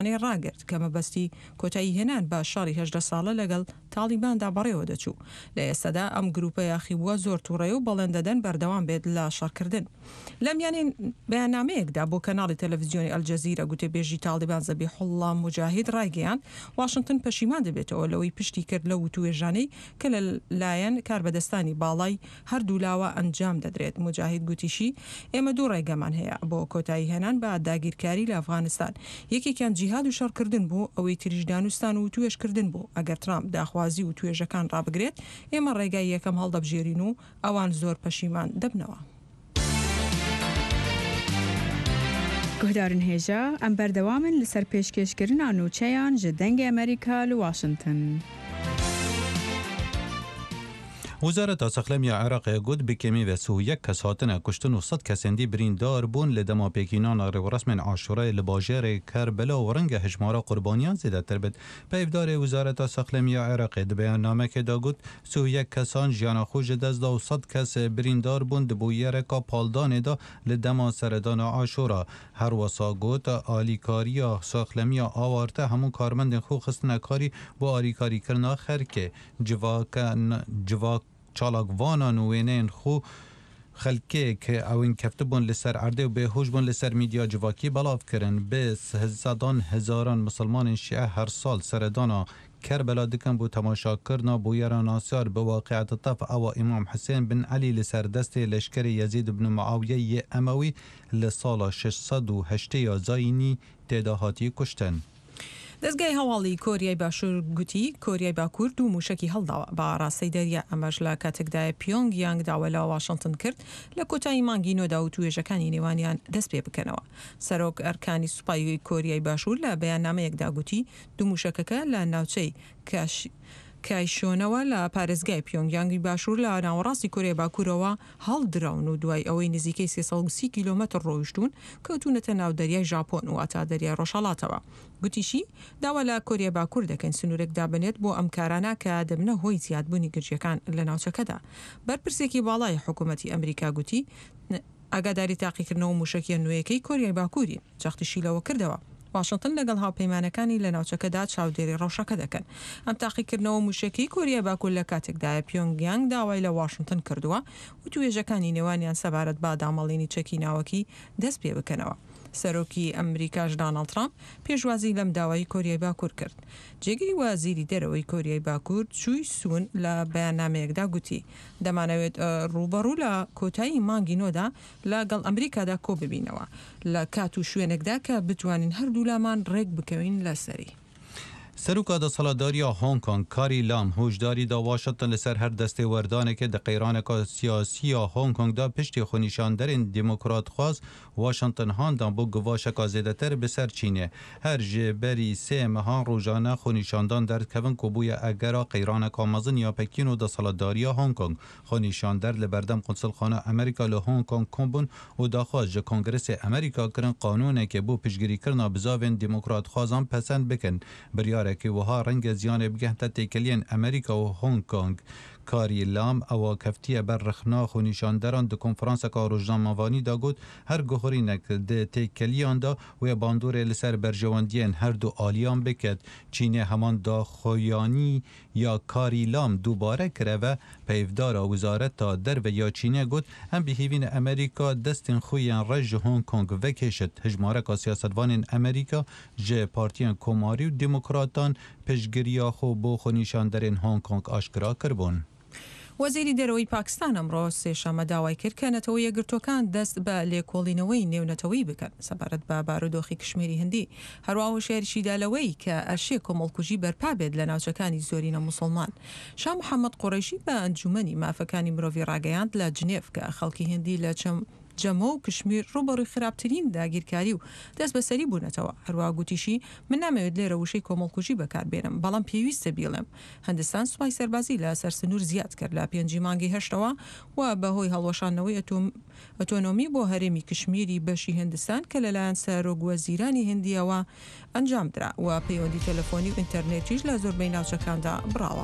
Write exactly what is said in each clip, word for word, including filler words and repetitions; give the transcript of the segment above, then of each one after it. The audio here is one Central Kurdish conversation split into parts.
ڕاگرت کە مەبەستی کۆتایی هێنان بە شەڕی هەژدە ساڵە لەگەڵ تاڵیباندا بەڕێوە دەچوو. لە ئێستادا ئەم گروپە یاخی بووە زۆر تووڕێ و بەڵێن دەدەن بەردەوام بێت لە شەڕکردن. لەم یانین بەیاننامەیەکدا بۆ کەناڵی تەلەڤیزیۆنی ئەلجەزیرە گوتێبێژی تاڵیبان زەبیحوڵڵا موجاهید ڕایگەیاند واشنگتن پەشیمان دەبێتەوە لەوەی پشتی کرد لە وتوێژانەی کە لەلایەن کاربەدەستانی باڵای هەردوو لاوە ئەنجام دەدرێت. موجاهید گوتیشی ئێمە دوو ڕێگەمان هەیە بۆ کۆتایی هێنان بە داگیرکاری لە ئەفغانستان. یەکێکیان جیهاد و شەڕکردن بوو، ئەوەی تریش دانوستان و توێژکردن بوو. ئەگەر ترامپ داخوازی و توێژەکان ڕابگرێت ئێمە ڕێگای یەکەم هەڵدەبژێرین و ئەوان زۆر پەشیمان دەبنەوە. گهدارن هێژە ئەم بەردەوامن لەسەر پێشکەشکردنا نوچەیان ji dengê ئەمریکا li Washington. وزارت سەخلەمی عێراقی گوت بکەمی و سو یەک کەس هاتنە کوشتن و سەد کەسێندی بریندار بوون لە دەما پێکینانە ڕێوەڕەسمên عاشورای لە باژێرê Kerbela و ڕەنگە هەژمارە قوربانیان زیاتر بێت. پەیڤدارê وزارەتا سەخلەمی عێراقی di beyannamekê got سو یەک کەسان jiyana xwe ji dest da û sed kes birîndar bûn di bûyereka paldanê da li dema seredana Aşura. Her wesa got alîkariya saxlemiya awarte hemû karmendên xwe xistine karî bo alîkarîkirina xerkê. Civak çalakvanan û wêneyên xwe xelkê ki ewên keftibûn li ser erdê û bêhoş bûn li ser mîdya civakî belav kirin. Bê sedan hezaran misilmanên şîe her sal seredana Kerbela dikin bû temaşakirina bûyera nasyar bi waqiata tef ewa İmam Hüseyin bin Elî li ser destê leşkerê Yezîd ibn Muawiye yê Emewî li sala şeş sed û heştê ya Zayînî têda hatiye kuştin. دەستگای هەواڵی کۆریای باشوور گوتی کۆریای باکوور دوو موشکی هەڵداوە بە ڕاستی دەریە ئەمەش لە کاتێکدای پیۆنگ یانگ داوە لە واشنگتن کرد لە کۆتایی مانگی نۆدا و توێژەکانی نێوانیان دەست پێ بکەنەوە. سەرۆک ئەرکانی سوپای کۆریای باشوور لە بەیاننامەیەکدا گوتی دوو موشکەکە لە ناوچەی کاش کایشۆنەوە لە پارێزگای پیۆنگیانگی باشوور لە ناوەڕاستی کۆریای باکوورەوە هەڵدراون و دوای ئەوەی نزیکەی سێسەد و سی کیلۆمەتر ڕۆیشتون کەوتونەتە ناو دەریای ژاپۆن و ئاتا دەریای ڕۆژهەڵاتەوە. گوتیشی داوا لە کۆریای باکوور دەکەن سنوورێک دابنێت بۆ ئەم کارانە کە دەبنە هۆی زیادبوونی گرژیەکان لە ناوچەکەدا. بەرپرسێکی باڵای حکوومەتی ئەمریکا گوتی ئاگاداری تاقیکردنەوە موشکیە نوێیەکەی کۆریای باکووری جەختیشی لەوە کردەوە. واشنگتن لەگەڵ هاوپەیمانەکانی لە ناوچەکەدا چاودێری ڕەوشەکە دەکەن. ئەم تاقیکردنەوە موشکی کۆریای باکوور لە کاتێکدایە پیۆنگیانگ داوای لە واشنگتن کردووە و توێژەکانی نێوانیان سەبارەت با دامەڵێنی چەکی ناوەکی دەست پێ بکەنەوە. سەرۆکی ئەمریکاش داناڵد ترامپ پێشوازی لەم داوای کۆریای باکوور کرد. جێگیری وازیری دەرەوەی کۆریای باکوور چووی سوون لە بەیاننامەیەکدا گوتی دەمانەوێت ڕوبەڕوو لە کۆتایی مانگی نۆدا لەگەڵ ئەمریکادا کۆ ببینەوە لە کات و شوێنێکدا کە بتوانین هەردوو لامان ڕێک بکەوین لەسەری. سەرۆکا دەسەڵاتداریە هۆنگ کۆنگ کاری لام هۆشداری دا واشنگتن لەسەر هەر دەستێ وەردانێکە دە قەیرانێکا سیاسیە هۆنگ کۆنگدا پشتی خۆنیشاندەرێن دیموکرات خواز واشنگتن هاندان بۆ گڤاشەکا زێدەتر بەسەر چینێ. هەر ji berî sê mehan rojane xۆنیشاندان derkevin ku bûye egera qeyraneka mezin ya Pekîn û desthilatdariya Hong Kong. Xۆnîşander li berdem Qunsulxana Amerîka li Hong Kong kombûn û daxwaz ji Kongresê Amerîka kirin qanûnekê bû piştgirîkirina bizavên dîmokrat xwazan pesend bikin. Biryareke wiha renge ziyanê bigehte têkeliyên Amerîka û Hong Kong. Karî lam ewa keftiye ber rixna xûnîşanderan di konferanseka rojnamevanî da got her guhorînek di têkeliyan da wê bandorê li ser berjewendiyên her du aliyan biket. Çînê heman daxoyanî ya karî lam dubare kire ve peyvdara wizareta derve ya Çînê got em bihîvîn Amerîka destên xwe yên rej ji Hong Kong vekeşit. Hejmareka siyasetvanên Amerîka ji partiyên Komarî û Demokratan piştgiriya xwe bo xûnîşanderên Hong Kong aşkira kirbûn. وەزیری دەرەوەی پاکستان ئەمڕۆ سێشەمە داوای کرد کە نەتەوە یەکگرتوەکان دەست بە لێکۆڵینەوەی نێونەتەوەی بکەن سەبارەت بە بارودۆخی کشمیری هەندی. هەروەها شێریشیدا لەوەی کە ئەرشێ کۆمەڵکوژی بەرپا بێت لە ناوچەکانی زۆرینە موسڵمان. شاه محەممەد قوڕیشی بە ئەنجومەنی مافەکانی مرۆڤی ڕاگەیاند لە جنێف کە خەڵکی هندی لە چەم جەمە و کشمیر ڕوبەڕووی خراپترین داگیرکاری و دەست بەسەری بوونەتەوە. هەروەها گوتیشی من نامەوێت لێرە وشەی کۆمەڵکوژی بەکاربێنم بەڵام پێویستە بیڵێم هەندستان سوپای سەربازی لە سەر سنوور زیاد کرد لە پێنجی مانگی هەشتەوە و بەهۆی هەڵوەشانەوەی ئەتۆنۆمی بۆ هەرێمی کشمیری بەشی هندستان کە لەلایەن سەرۆکوەزیرانی هندیەوە ئەنجامدرا و پەیوەندی تەلەفۆنی و ئینتەرنێتیش لە زۆربەی ناوچەکاندا بڕاوە.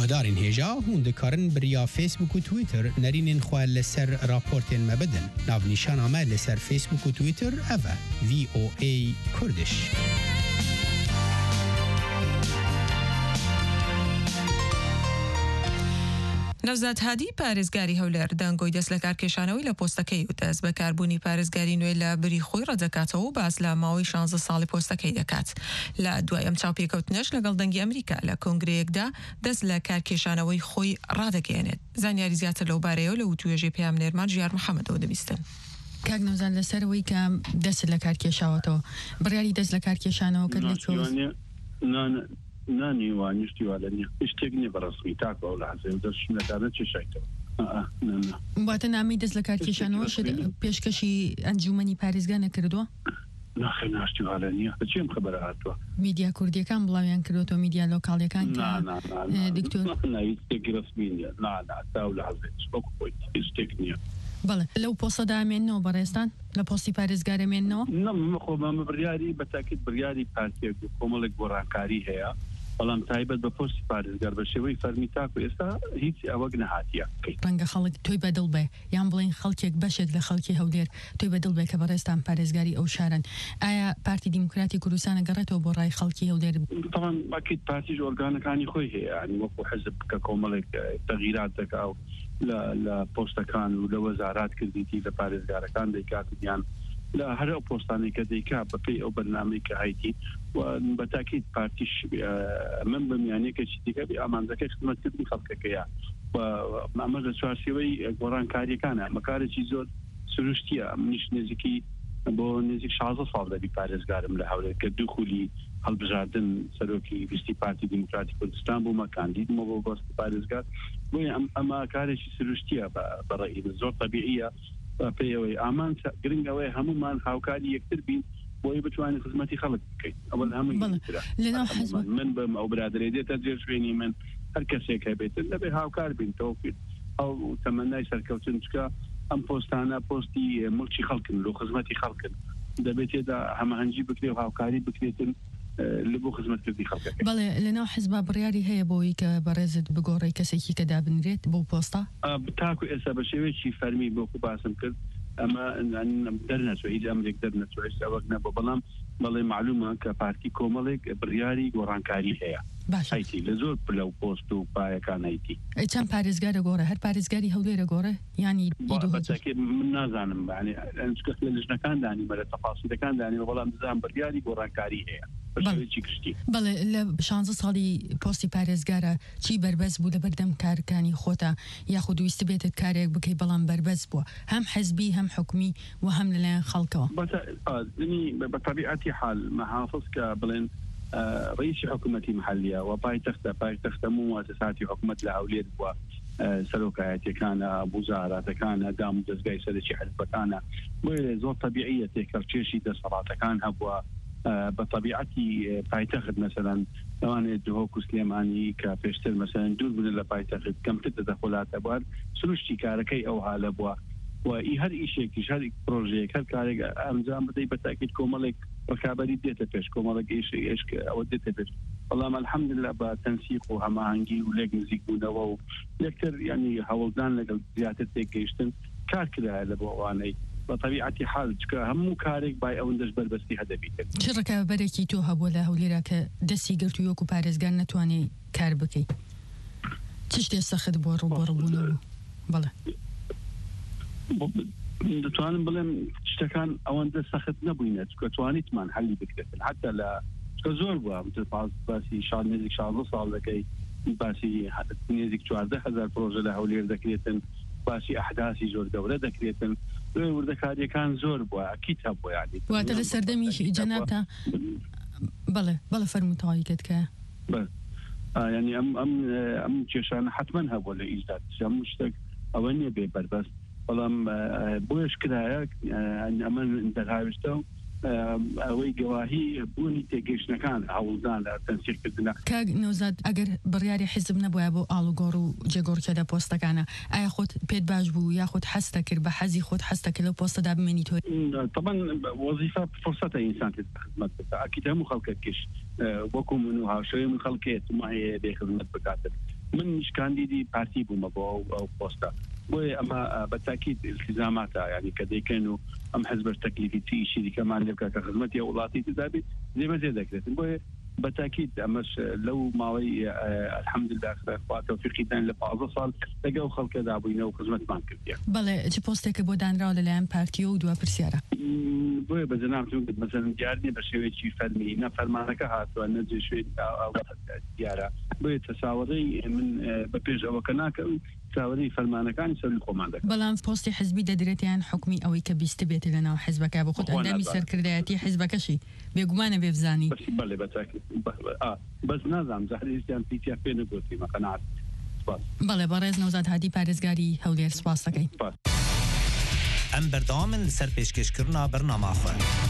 گهدارین هجا هوند کارن بریا فیسبوک و تویتر نرینین خواه لسر راپورتین مبدن ناو نیشان آمد لسر فیسبوک و تویتر اوه وی او ای کردش. نەوزاد هادی پارێزگاری هەولێر دەنگۆی دەست لە کارکێشانەوەی لە پۆستەکەی و دەست بە کاربوونی پارێزگاری نوێ لە بری خۆی ڕەدەکاتەوە و باس لە ماوەی شانزە ساڵی پۆستەکەی دەکات. لە دوای ئەم چاوپێکەوتنەش لەگەڵ دەنگی ئەمریکا لە کۆنگرەیەکدا دەست لە کارکێشانەوەی خۆی ڕادەگەێنێت. زانیاری زیاتر لەو بارەیەوە لە وتوێژی پێامنێرمان ژیار محەممەدەوە دەبیستن. کاک نەوزاد لەسەرەوەی کە دەست لە کارکێشاوەتەوە بڕیاری دەست لە کارکێشانەوە کرد لە نانی وانیشتی والنی اشتیگنی برسمی تاکو اول حسین دست نکردن چه شایته آه نه نه واتە نامی دەست لە کارکێشانەوە پێشکەشی ئەنجومەنی پارێزگا نەکردووە؟ ناخی ناشتی والنی چیم خبر هاتووە میدیا کوردیەکان بڵاویان کردوەوە میدیا لۆکاڵیەکان دکتۆر اشتێکی رسمی نییە نا نا تا لە حەزێت وەکو خۆیت اشتێک نییە. بەڵێ لەو پۆستەدا ئەمێننەوە بەڕێستان لە پۆستی پارێزگار ئەمێننەوە؟ نەم خۆمە بڕیاری بەتاکید بڕیاری پارتیەک و کۆمەڵێک گۆڕانکاری هەیە بەڵام تایبەت بە پۆستی پارێزگار بە شێوەی فەرمی تاکو ئێستا هیچ ئەوەک نەهاتیە ڕەنگە خەڵک تۆی بەدڵ بێ یان بڵێن خەڵکێک بەشێک لە خەڵکی هەولێر تۆی بەدڵ بێ کە بەڕێستان پارێزگاری ئەو شارن. ئایا پارتی دیموکراتی کوردستان گەڕێتەوە بۆ ڕای خەڵکی هەولێر؟ طبعاً ئەکید پارتیش ئۆرگانەکانی خۆی هەیە ینی وەکو حزب کە کۆمەڵێک تەغییرات دەکا و لە پۆستەکان و لە وەزارات کردیتی لە پارێزگارەکان دەیکات یان لا هر پۆستانی کە دەیکا بەپێی ئەو بەرنامەی کە هایتی و بەتاکید پارتیش من بەمیانەیەکێکی دیکە بێ ئامانجەکەی خزمەتکردنی خەڵکەکەیە و ئەمە لە چوارچێوەی گۆڕانکاریەکانە ئەمەکارێکی زۆر سروشتیە. منیش نزیکی بۆ نزیک شازدە ساڵ دەبی پارێزگارم لە هەولێر کە دوو خولی هەڵبژاردن سەرۆکی ویستی پارتی دیموکراتی کوردستان بوومە کاندیدمەوە بۆ بەست پارێزگار بۆیە ئەمە کارێکی سروشتیە بەڕێی زۆر طبیعیە پێیەوەی ئامان گرنگەوەی هەمومان هاوکاری یەکتر بین بۆی بتوانین خزمەتی خەڵک بکەین ئەوە هەموو من بم ئەو برادرێ دێتە جێ شوێنی من هەر کەسێک هەبێتن دەبێ هاوکار بین تەوفیر ئەو تەمەنای سەرکەوتن چکە ئەم پۆستانە پۆستی مڵکی خەڵکن لۆ خزمەتی خەڵکن دەبێت تێدا هەمەهەنگی بکرێ و هاوکاری بکرێتن لە بۆ خزمەتکردنی خەڵک. بەڵێ لەناو حیزب بڕیاری هەیە بۆی کە بەڕێزت بگۆڕی کەسێکی کە دابنرێت بۆ پۆستە؟ تاکو ئێستا بە شێوەیەکی فەرمی بۆکو باسم کرد ئەمە دەرنەچوە هیچ ئەمرێک دەرنەچوە ئێستا وەک نەبوو بەڵام بەڵێ معلومە کە پارتی کۆمەڵێک بڕیاری گۆڕانکاری هەیە هایتی لە زۆر لەو پۆست و پایەکان هایتی. چەند پارێزگارە گۆڕە هەر پارێزگاری هەولێرە گۆڕە ینی من نازانم کەس لە لژنەکان دانی بەرە تەفاسیلەکان دانی بەڵام دەزانم بڕیاری گۆڕانکاری هەیە. بەڵێ لە شانزە ساڵی پۆستی پارێزگارە چی بەربەز بوو لە بەردەم کارەکانی خۆتە یاخود ویستی بێتت کارێک بکەی بەڵام بەربەز بووە هەم حزبی هەم حکومی و هەم لەلایەن خەڵکەوە؟ بە طبیعەتی حال محافظ کە بڵێن رئیسی حکوومەتی محلیە و پایتەختە پایتەختە مؤسساتی حکوومەت لە هەولێر بووە سەرۆکایەتیەکانە بوزاراتەکانە دام و دەستگای سەرەکی حزبەکانە بۆیە زۆر طبیعیە تێکەڵکێشی دەسەڵاتەکان هەبووە بطبيعتي بايتاخد مثلا لوانێت دهۆک و سلێمانی کە پێشتر مثلا دوور بن لە پایتەخت کەمتر دەدەخۆلات ئەبوار سروشتی کارەکەی ئەو هالە بووە و ئی هەر ئیشێکیش هەر پرۆژەیەک هەر کارێک ئەنجام بدەی بەتاکید کۆمەڵێک ڕکابەری دێتە پێش کۆمەڵێک ئێشک ئەوە دێتە پێش بەڵام الحەمدلله بە تەنسیق و هەماهەنگی و لێک نزیک بوونەوە و یەکتر ینی هەوڵدان لەگەڵ زیاتر تێگەیشتن کار کرایە لە بۆ ئەوانەی بطبيعتي حال چکە هەموو کارێک بای ئەوەندەش بەربەستی هەدەبیت. چ ڕکابەرێکی تۆ هەبووە لە هەولێرە کە دەستی گرت و وەکو پارێزگار نەتوانێ کار بکەیت؟ چ شتێ سەخت بۆ ڕووبەڕووبوونەوە؟ بەڵێ دەتوانم بڵێم شتەکان ئەوەندە سەخت نەبووینە چکە توانیتمان حەلی بکرێتن حتا لە چکە زۆر بووە باسی شاد نزیک شازدە ساڵ دەکەی باسی نزیک چواردە هەزار پرۆژە لە هەولێر دەکرێتن باسی ئەحداسی زۆر گەورە دەکرێتن وردەکاریەکان زۆر بووە ئەکید هەبووە یعنی واتە لە سەردەمی جەنابتە بەڵێ بەڵێ فەرمووتەواییکت کە ینی ئەم ئەم ئەم کێشانە حتمەن هەبووە لە ئیجاد هەموو شتێک ئەوە نییە بێ بەربەست بەڵام بۆیش کرایە ئەمە دەرهاویستە و ئەوەی گەواهی بوونی تێگەیشتنەکان هەوڵدان لە تەنسیقکردنە. کاک نەوزاد ئەگەر بڕیاری حیزب نەبووە بۆ ئاڵوگۆڕ و جێگۆڕکێدە پۆستەکانە ئایا خۆت پێت باش بوو یاخود حەستە کرد بە حەزی خۆت حەستە کرد لەو پۆستەدا بمێنی تۆ؟ طبعا وەزیفە فرسەتە ئینسان خزمەت بکات ئەکید هەموو خەڵکێکیش وەکو من و هاوشەوەی من خەڵکێت ما هەیە بێ خزمەت بکاتن منش كانديدي بارتي بوما بو او بوستا بوي اما بالتاكيد التزاماتها يعني كدي كانوا ام حزب التكليفي تي شيء كمان لبكا كخدمتي اولاتي تدابي زي ما زي ذكرت بوي بالتاكيد امش لو ماوي آه الحمد لله اخوات توفيقي ثاني لبعض صار لقوا خلق دابينا وخدمت بانك يعني بله چه پستێک بۆ دانراوە لەلایەن پارتی و دووە پرسیارە بۆیە بەجەنابتون مثلا جارنی بە شێوەیەکی فەرمی نە فەرمانەکە هاتووە نەجێ شوێن دیارە بۆیە تەساوەڕی من بە پێش ئەوەکە ناکەم تساوەڕی فەرمانەکانی سەر خۆمان دەکەم بەڵام پۆستی حزبی دەدرێتیان حکومی ئەوەی کە بیست بێتی لەناو حزبەکە بۆ خۆت ئەندامی سەرکردایەتی حزبەکەشی بێگومانە بێبزانی بەڵێ بەتاکید بەس نازانم زەهریستیان پیتیا پێ نەگوتیمە قەناعەت بەڵێ بەڕێز نەوزاد هادی پارێزگاری هەولێر سپاس دەکەین ئەم بەردەوامن لەسەر پێشکەشکردنا بەرنامەخۆ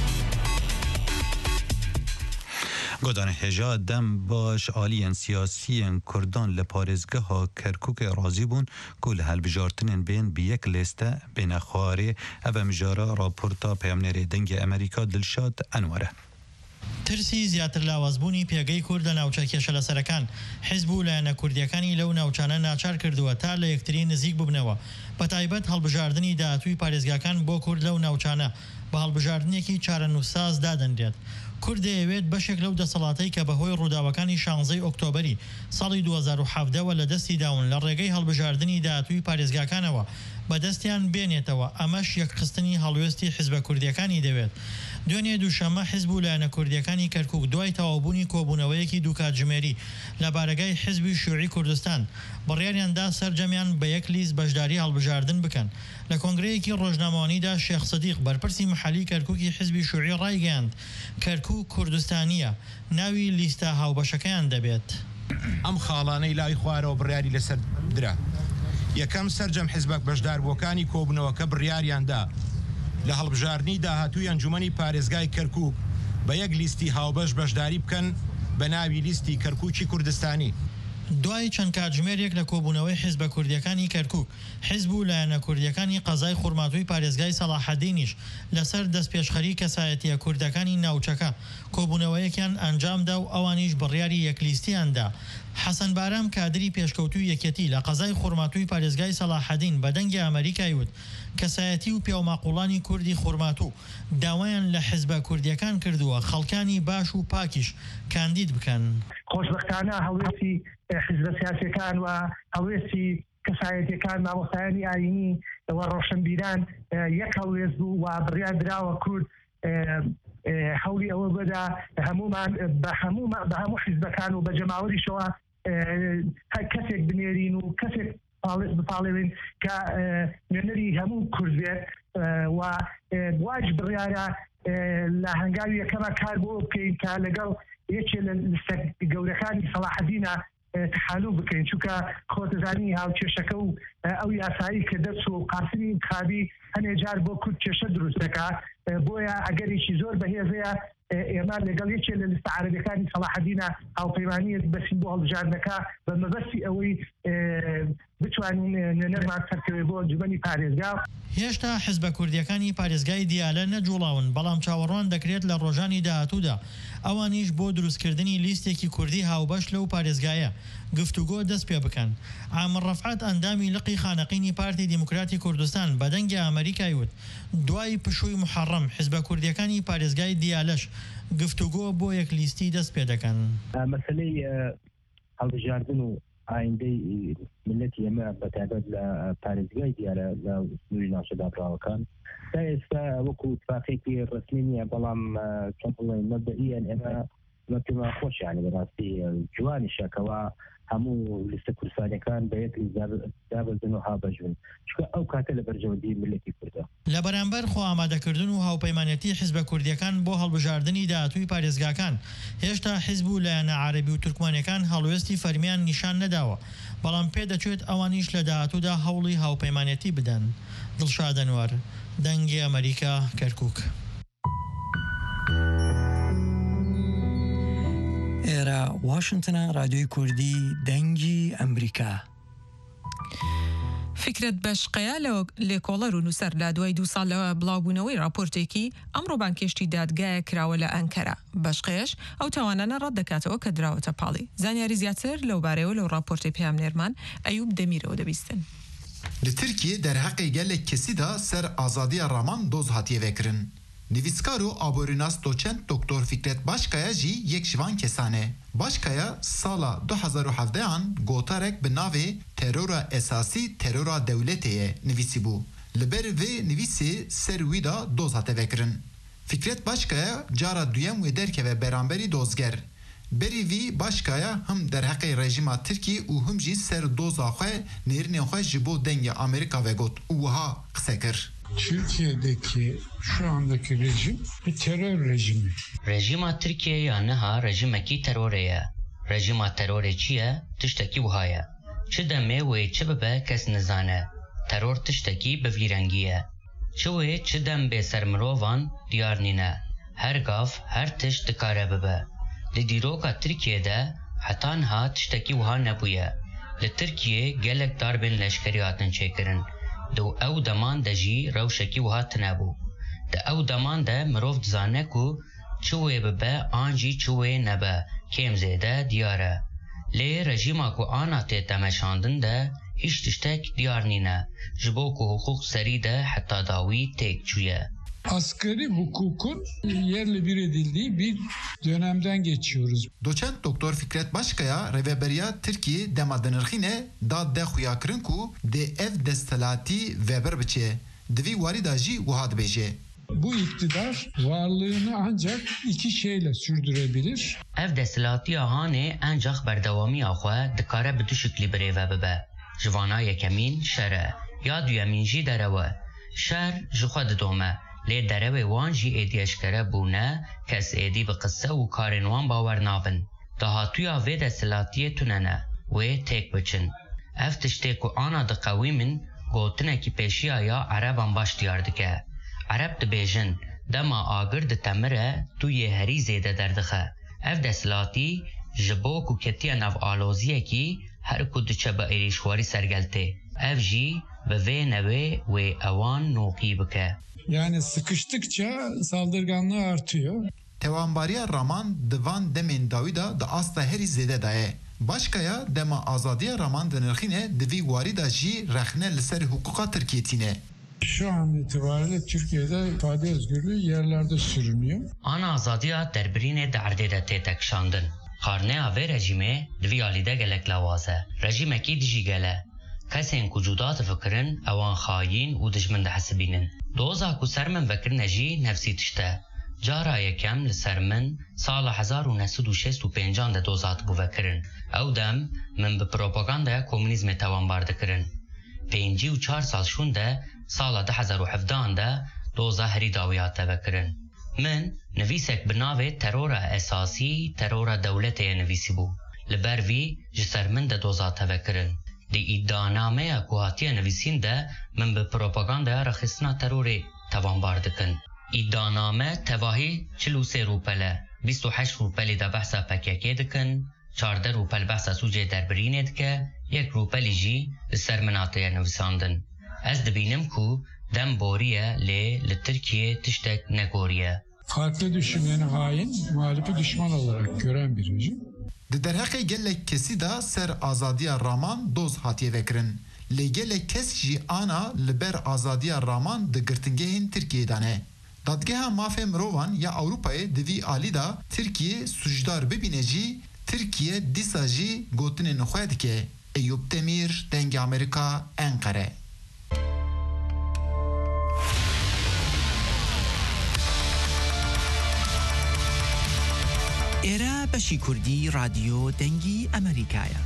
گۆدان هێژا دەم باش ئالیەن سیاسیەن کوردان لە پارێزگەها کەرکووک رازی بوون کو لە هەڵبژارتنên بێن بە یەک لێستە بێنە خوارێ ئەڤە مژارە راپۆرتا پەیامنێرê دەنگی ئەمریکا دڵشاد ئەنوەرە ترسی زیاتر لاوازبوونی پێگەی کورد لە ناوچە کێشە لەسەرەکان حیزب و لایەنە کوردیەکانی لەو ناوچانە ناچار کردووە تا لە یەکتری نزیک ببنەوە بە تایبەت هەڵبژاردننی داهاتووی پارێزگاکان بۆ کورد لەو ناوچانە بە هەڵبژاردنێکی چارە نووساز دادەنرێت کورد دەیەوێت بەشێک لەو دەسەڵاتەی کە بەهۆی ڕووداوەکانی شانزەی ئۆکتۆبەری ساڵی دوو هەزار و حەڤدە وە لە دەستی داون لە ڕێگەی هەڵبژاردننی داهاتووی پارێزگاکانەوە بەدەستیان بێنێتەوە ئەمەش یەکخستنی هەڵوێستی حیزبە کوردیەکانی دەوێت دوێنێ دووشەمە حیزب و لایەنە کوردیەکانی کەرکووک دوای تەواوبوونی کۆبوونەوەیەکی دوو کاتژمێری لە بارگای حیزبی شیوعی کوردستان بڕیاریاندا سەرجەمیان بە یەک لیست بەشداری هەڵبژاردن بکەن لە کۆنگرەیەکی ڕۆژنامەوانیدا شێخ سەدیق بەرپرسی محەلی کەرکووکی حیزبی شیوعی ڕایگەیاند کەرکووک کوردستانیە ناوی لیستە هاوبەشەکەیان دەبێت ئەم خاڵانەی لای خوارەوە بڕیاری لەسەر درا یەکەم سەرجەم حیزبەک بەشداربووەکانی کۆبوونەوەکە بڕیاریاندا لە هەڵبژاردننی داهاتووی ئەنجومەنی پارێزگای کەرکووک بە یەک لیستی هاوبەش بەشداری بکەن بە ناوی لیستی کەرکووکی کوردستانی دوای چەند کاتژمێرێک لە کۆبوونەوەی حیزبە کوردیەکانی کەرکووک حیزب و لایەنە کوردیەکانی قەزای خوڕماتووی پارێزگای سەلاحەدینیش لەسەر دەستپێشخەری کەسایەتیە کوردەکانی ناوچەکە کۆبوونەوەیەکیان ئەنجامدا و ئەوانیش بڕیاری یەکلیستیاندا حەسەن بارام کادری پێشکەوتوی یەکێتی لە قەزای خوڕماتووی پارێزگای سەلاحەدین بە دەنگی ئەمریکای وت کەسایەتی و پێوماقوڵانی کوردی خوڕماتوو داوایان لە حیزبە کوردیەکان کردووە خەڵکانی باش و پاکیش کاندید بکەن خۆشبەختانە هەڵوێستی حیزبە سیاسیەکان و هەڵوێستی کەسایەتیەکان مامۆستایانی ئاینی وە ڕۆشنبیران یەک هەڵوێز بوو و بڕیار دراوە کورد هەوڵی ئەوە بەدا هەمومان بە هەموو بە هەموو حیزبەکان و بە جەماوەریشەوە کەسێک بنێرین و کەسێک بپاڵێن کە نوێنەری هەموو کورد بێت و واج بڕیارە لە هەنگاوی یەکەمە کار بۆ بکەین کە لەگەڵ یەکێ لە لستە گەورەکانی سەلاحەدینە تحالو بکەین چونکە خۆتەزانی هاوکێشەکە و ئەو یاسایی کە دەست و قاسمی انتخابی هەنێ جار بۆ کورد کێشە دروست دەکات بۆیە ئەگەرێکی زۆر بەهێزەیە ئێمە لەگەڵ یەکێ لە لیستە عەرەبیەکانی سەلاحەدینە هاوپەیمانیت بەسین بۆ هەڵبژاردنەکە بە مەبەستی ئەوەی بتوانین نەرمان سەرکەوێ بۆ ئەنجومەنی پارێزگا هێشتا حیزبە کوردیەکانی پارێزگای دیالە نەجوڵاون بەڵام چاوەڕوان دەکرێت لە ڕۆژانی داهاتوودا ئەوانیش بۆ دروستکردنی لیستێکی کوردی هاوبەش لەو پارێزگایە گفتوگۆ دەست پێ بکەن عامر ڕەفعەت ئەندامی لقی خانەقینی پارتی دیموکراتی کوردستان بە دەنگی ئەمریکای وت دوای پشووی محەڕەم حیزبە کوردیەکانی پارێزگای دیالەش گفتوگۆ بۆ یەک لیستی دەست پێ دەکەن مەسەلەی هەڵبژاردن و ئایندەی ملەتی ئێمە بەتایبەت لە پارێزگای دیارە لە سنووری ناوچەداڕاوەکان تا ئێستا وەکو اتفاقێکی ڕسمی نییە بەڵام چۆن بڵێن مەبدەئیەن ئێمە مە پێمان خۆشیانە بەڕاستی جوانیشەکەوە هەموو لیستە کوردستانیەکان بە یەک دابەزن و هابەژون چونکە ئەو کاتە لە بەرژەوەندی ملەتی کوردە لە بەرامبەر خۆ ئامادەکردن و هاوپەیمانەتی حیزبە کوردیەکان بۆ هەڵبژاردننی داهاتووی پارێزگاکان هێشتا حیزب و لایەنە عەرەبی و تورکمانیەکان هەڵوێستی فەرمیان نیشان نەداوە بەڵام پێدەچێت ئەوانیش لە داهاتوودا هەوڵی هاوپەیمانەتی بدەن دڵشاد ئەنوەر دەنگی ئەمریکا کەرکووک ئێرە واشنتنە رادیۆی کوردی دەنگی ئەمریکا فكرة بشقيا لكولر ونسر لدوي دو سال بلاغبونوي راپورتيكي امرو بانكشتي دادگاه كراولا انكرا بشقيش او توانانا ردكاتو كدراو تبالي زانياري زياتر لو باريو لو راپورتي بيام نيرمان ايوب دميرو دبيستن لتركیه در حق گلک کسی دا سر آزادی رامان دوز هاتیه وکرن. نویسکارو آبوریناس دوچنت دکتر فکرت باشکایا جی یک شوان کسانه. باشکایا سالا دو هزار و هفده آن گوتارک به ناو ترورا اساسی ترورا دولتیه نویسی بو. لبر و نویسی سر ویدا دوز هاته وکرن. فکرت باشکایا جارا دویم و درکه و برانبری دوزگر. بری وی باشکایا هم در حق رژیم ترکی و هم جی سر دوزا خواه نیرین خواه جبو دنگ امریکا و گوت اوها قصه کر. Türkiye'deki şu andaki rejim bir terör rejimi. Rejima Türkiye ya neha rejimeki teröreye. Rejima teröre çiye tişteki vuhaya. Çi deme ve çi bebe kes nizane. Terör tişteki bevirengiye. Çi ve çi dem be sermirovan diyar nine. Her gav her tiş dikare bebe. Li diroka Türkiye'de hatan ha tişteki vuha nebuye. Li Türkiye gelek darbin leşkeriyatın çekirin. دو او دمان ده جی روشکی و هات نبو ده او دمان ده مروف دزانه کو چوه ببه آنجی چوه نبه کم زیده دیاره لی رژیما کو آنا تی تمشاندن ده هیچ تشتک دیار نینه جبو کو حقوق سری ده حتی داوی تک چویه Asgari hukukun yerle bir edildiği bir dönemden geçiyoruz. Doçent Doktor Fikret Başkaya reveberiya Türkiye demadenirxine da de xuyakirin ku de ev destelati veber biçe. Divi warida jî wahad beje. Bu iktidar varlığını ancak iki şeyle sürdürebilir. Ev destelatiya hane ancak berdewamiya xwe dikare bi du şeklî birêve bibe. Jivana yekemin şere ya duyemin jî derewe. Şer ji xwe didome. لی دروی وان جی ایدیش کره بونه کس ایدی به قصه و کارن وان باور نابن. دهاتویا وی دستلاتیه توننه و تیک بچن. افتشتی که آنا ده قوی من گوتنه کی پیشیا یا عربان باش دیارده که. عرب ده بیجن دما آگر ده تمره توی هری زیده دردخه. اف دستلاتی جبو کو کتیا نو آلوزیه کی هر کد چه با ایریشواری سرگلته. اف جی به وی نوی و اوان نوقی بکه. Yani sıkıştıkça saldırganlığı artıyor. Tevanbariya Raman divan demin Davida da asla heri zede daye. Başkaya dema azadiya Raman denirxine divi warida jî rexne li ser hukuka Türkiye'tine. Şu an itibariyle Türkiye'de ifade özgürlüğü yerlerde sürünüyor. Ana azadiya derbirine derde de tetek şandın. Karnea ve rejime divi alide gelek lavaze. Rejimeki diji gele. Kesên ku cuda difikirin ewan xayîn û dijmin dihesibînin. Doza ku ser min vekirine jî nefsî tişte. Cara yekem li ser min sala hezar û neh sed û şêst û pêncan de doza hatibû vekirin. Ew dem min bi propagandaya komünîzmê tewanbar dikirin. Pêncî û çar sal şûn de sala du hezar û hevdean de doza herî dawî hate vekirin. Min nivîsek bi navê terora esasî terora dewletê nivîsîbû. Li ber vî ji ser min de doza hate vekirin. دی iddianameya ku hatiye nivîsîn de min bi propagandaya rexistina terorê tevanbar dikin. İddianame tevahî çil û sê rûpele, bîst û heşt rûpelê de behsa P K K dikin, çardeh rûpel behsa Sûcê derbirînê dike, yek rûpelî jî li ser min hatiye nivîsandin. Ez dibînim ku dem boriye lê li Tirkiye tiştek negoriye. Farklı düşüneni hain, muhalifi düşman olarak gören bir rejim. Di derheqê gelek kesî da ser azadiya Raman doz hatiye vekirin. Lê gelek kes jî ana li ber azadiya Raman di girtingehên Tirkiyê de ne. Dadgeha mafê mirovan ya Ewropayê di vî alî da Tirkiye sujdar bibîne jî Tirkiye dîsa jî gotinên xwe dike. Eyyûb Demîr, Dengê Amerîka, Enqere. ئێرە بەشی کوردی رادیۆ دەنگی ئەمریکایە.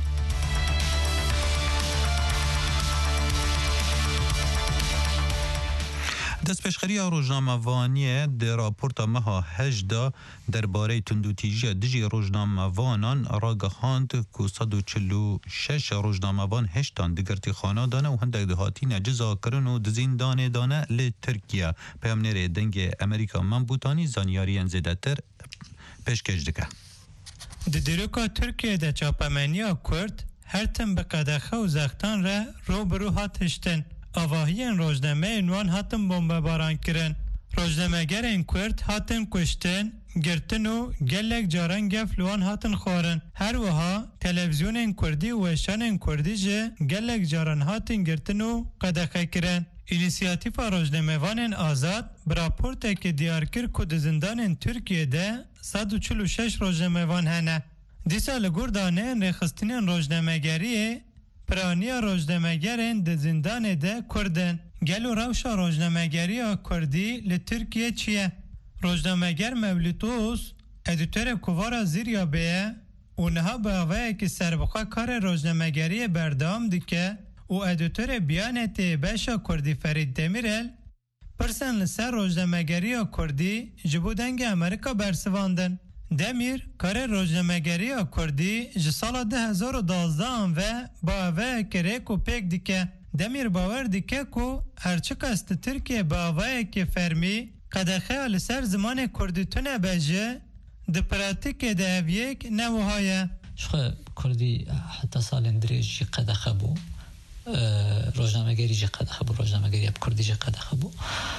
دەستپێشخەریە ڕۆژنامەوانیە دە راپۆرتە مەها هەژدا دەربارەی توندوتیژیە دژی ڕۆژنامەوانان ڕاگەخاند کو سەد و چل و شەش ڕۆژنامەوان هێشتان دگرتی خانادانە و هەندێک دەهاتینە جزاکردن و دزیندانێدانە لێ تورکیا. پەیامنێرê dengê ئەمریکا Membûtanî zanyariyên zêdetir pêşkêş dike. Di dîroka Tirkiyeyê de çapemeniya Kurd هر تن به قدخه و زختان را رو برو هاتشتن آواهین روزنامه اینوان هاتن بمب باران کرن روزنامه‌گر این کرد هاتن کشتن گرتن و گلک جاران گفلوان هاتن خورن هر وها تلویزیون این کردی و شان این کردی جه گلک جاران هاتن گرتن و قدخه کرن اینیسیاتیف روزنامه‌وان آزاد براپورت که دیار کرد که زندان ترکیه ده صد و چهل و شش روزنامه‌وان هنه دیسا لگور دانه نخستین روزنامه‌گریه پرانیا روزنامه‌گرین ده زندان ده کردن گلو روشا روزنامه‌گری کردی لترکیه چیه؟ روزنامه‌گر مولوتوس ادیتور کووارا زیریا بیه اونها باوه که سربخوا کار روزنامه‌گری بردام دیگه و ادیتور بیانت باشا کردی فرید دمیرل پرسن لسر روزنامه‌گری کردی جبودنگ امریکا برسواندن دمیر کار روزنامه‌گری کردی جسال ده هزار و دوازده و باوه کریک و پیک دیگه دمیر باور دیگه که هرچه کست ترکیه باوه که فرمی قدخه لسر زمان کردی تونه بجه ده پراتیک ده اویک نوهایه شخه کردی حتی سال اندریج قدخه بو روزنامه‌گری جه قدخه بو روزنامه‌گری اب کردی جه قدخه بو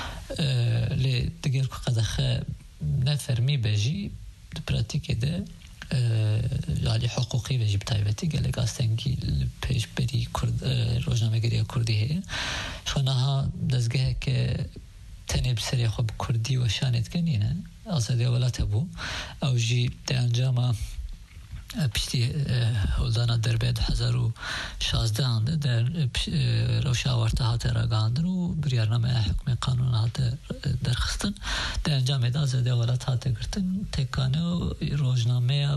لی دیگر که قدخه نفرمی بجی ده پراتیک ده جالی حقوقی بجی بتایبتی گلک آستنگی پیش بری روزنامه‌گری کردی هی شونها دزگه که تنی بسری خوب کردی و شانت کنینه آزادی ولات بو او جی ده انجام پشتی هلدانا در بید هزار و شازده آنده در روشا آورته هات راگاندن و بریارنامه حکم قانون هات درخستن در انجام ده آزادی ولات هات گرتن تکانه و روزنامه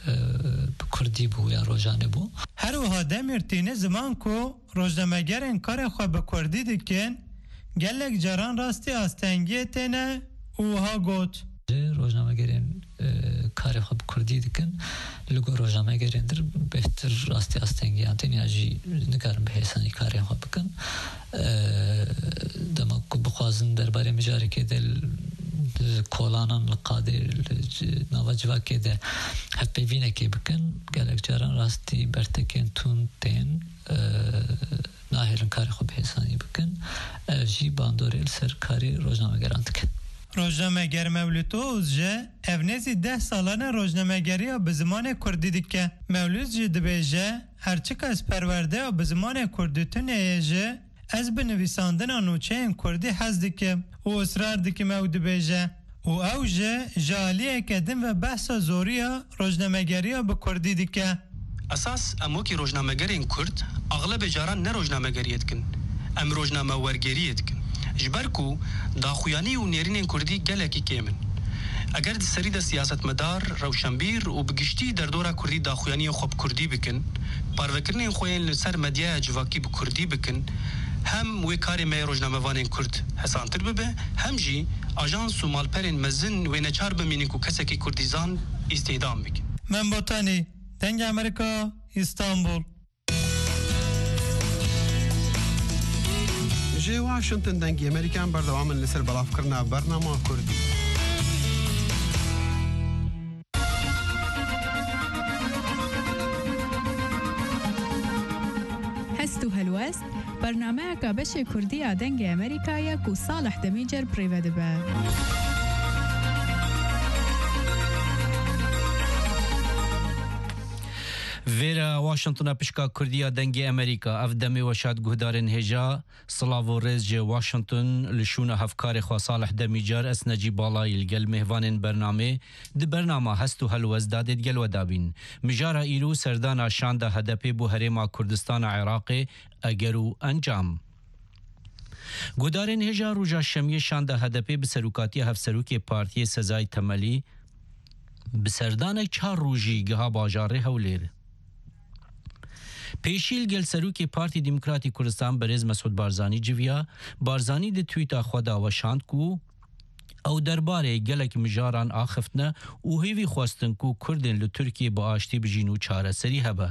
کردی بو یا روزانه بو هر وها دمیر تینه زمان کو روزنامه‌گر انکار خواب کردی دکن گلک جران راستی آستنگی تینه اوها گوت روزنامه‌گرین کار خوب کردی دکن لگو روزنامه‌گرین در بهتر راستی آستنگی آنتینی آجی نکارم به حسانی کاری خوب بکن دما کو بخوازن درباره مجاری که دل کولانان لقاده نواجوا که ده هپ بینه که بکن گلک جران راستی برتکن تون تین ناهرن کاری خوب حسانی بکن جی باندوری سر کاری روزنامه‌گران دکن روزنامه‌گر مولوتوز جه اونیزی ده سالانه روزنامه‌گری به زمان کردی دیگه مولود جه دبیجه هرچی که از پرورده به زمان کردی تونه جه از به نویساندن آنوچه این کردی حز دیگه و اصرار دیگه مولود بیجه و او جه جالیه کدن و بحث زوریا روزنامه‌گری به کردی دیگه اساس امو کی روزنامه‌گرین کرد اغلب جاران نه روزنامه‌گریت کن ام روزنامه ورگریت کن جبرکو داخویانی و نرین کردی گلکی کیمن اگر دی سری دا سیاست مدار روشنبیر و بگشتی در دورا کردی داخویانی خوب کردی بکن پاروکرنین خوین لسر مدیا جواکی بکردی بکن هم وی کاری می روزنامه وانین کرد حسانتر ببه هم جی آژانس و مالپرین مزن و نچار بمینین کو کسکی کردیزان استعدام بکن من بوتانی دنگ امریکا استانبول جي واشنطن دنگی امریکان بردوام لسر بلاف کرنا برنامه کردی هستو هلوست برنامه که بشه کردی دنگ امریکا کو صالح دمیجر پریوده به ویرا واشنطن پشکا کردیا دنگی امریکا اف دمی وشاد گهدارن هجا صلاو رز جه واشنطن لشون هفکار خوا صالح دمیجار اس نجی بالای الگل مهوان برنامه دی برنامه هستو هلوز دادید گل و دابین مجارا ایرو سردان شانده هدپی بو هریما کردستان عراق اگرو انجام گهدارن هجا روژا شمی شانده هدپی بسروکاتی هفسروکی پارتی سزای تملی بسردان چار روژی گها باجاره هولیر پیشیل گل سروکی پارتی دموکراتی کردستان برز مسعود بارزانی جویا بارزانی ده تویتا خدا و شاند کو او درباره گلک مجاران آخفتنه او هیوی خواستن کو کردن لترکیه با آشتی بجینو چاره سری هبه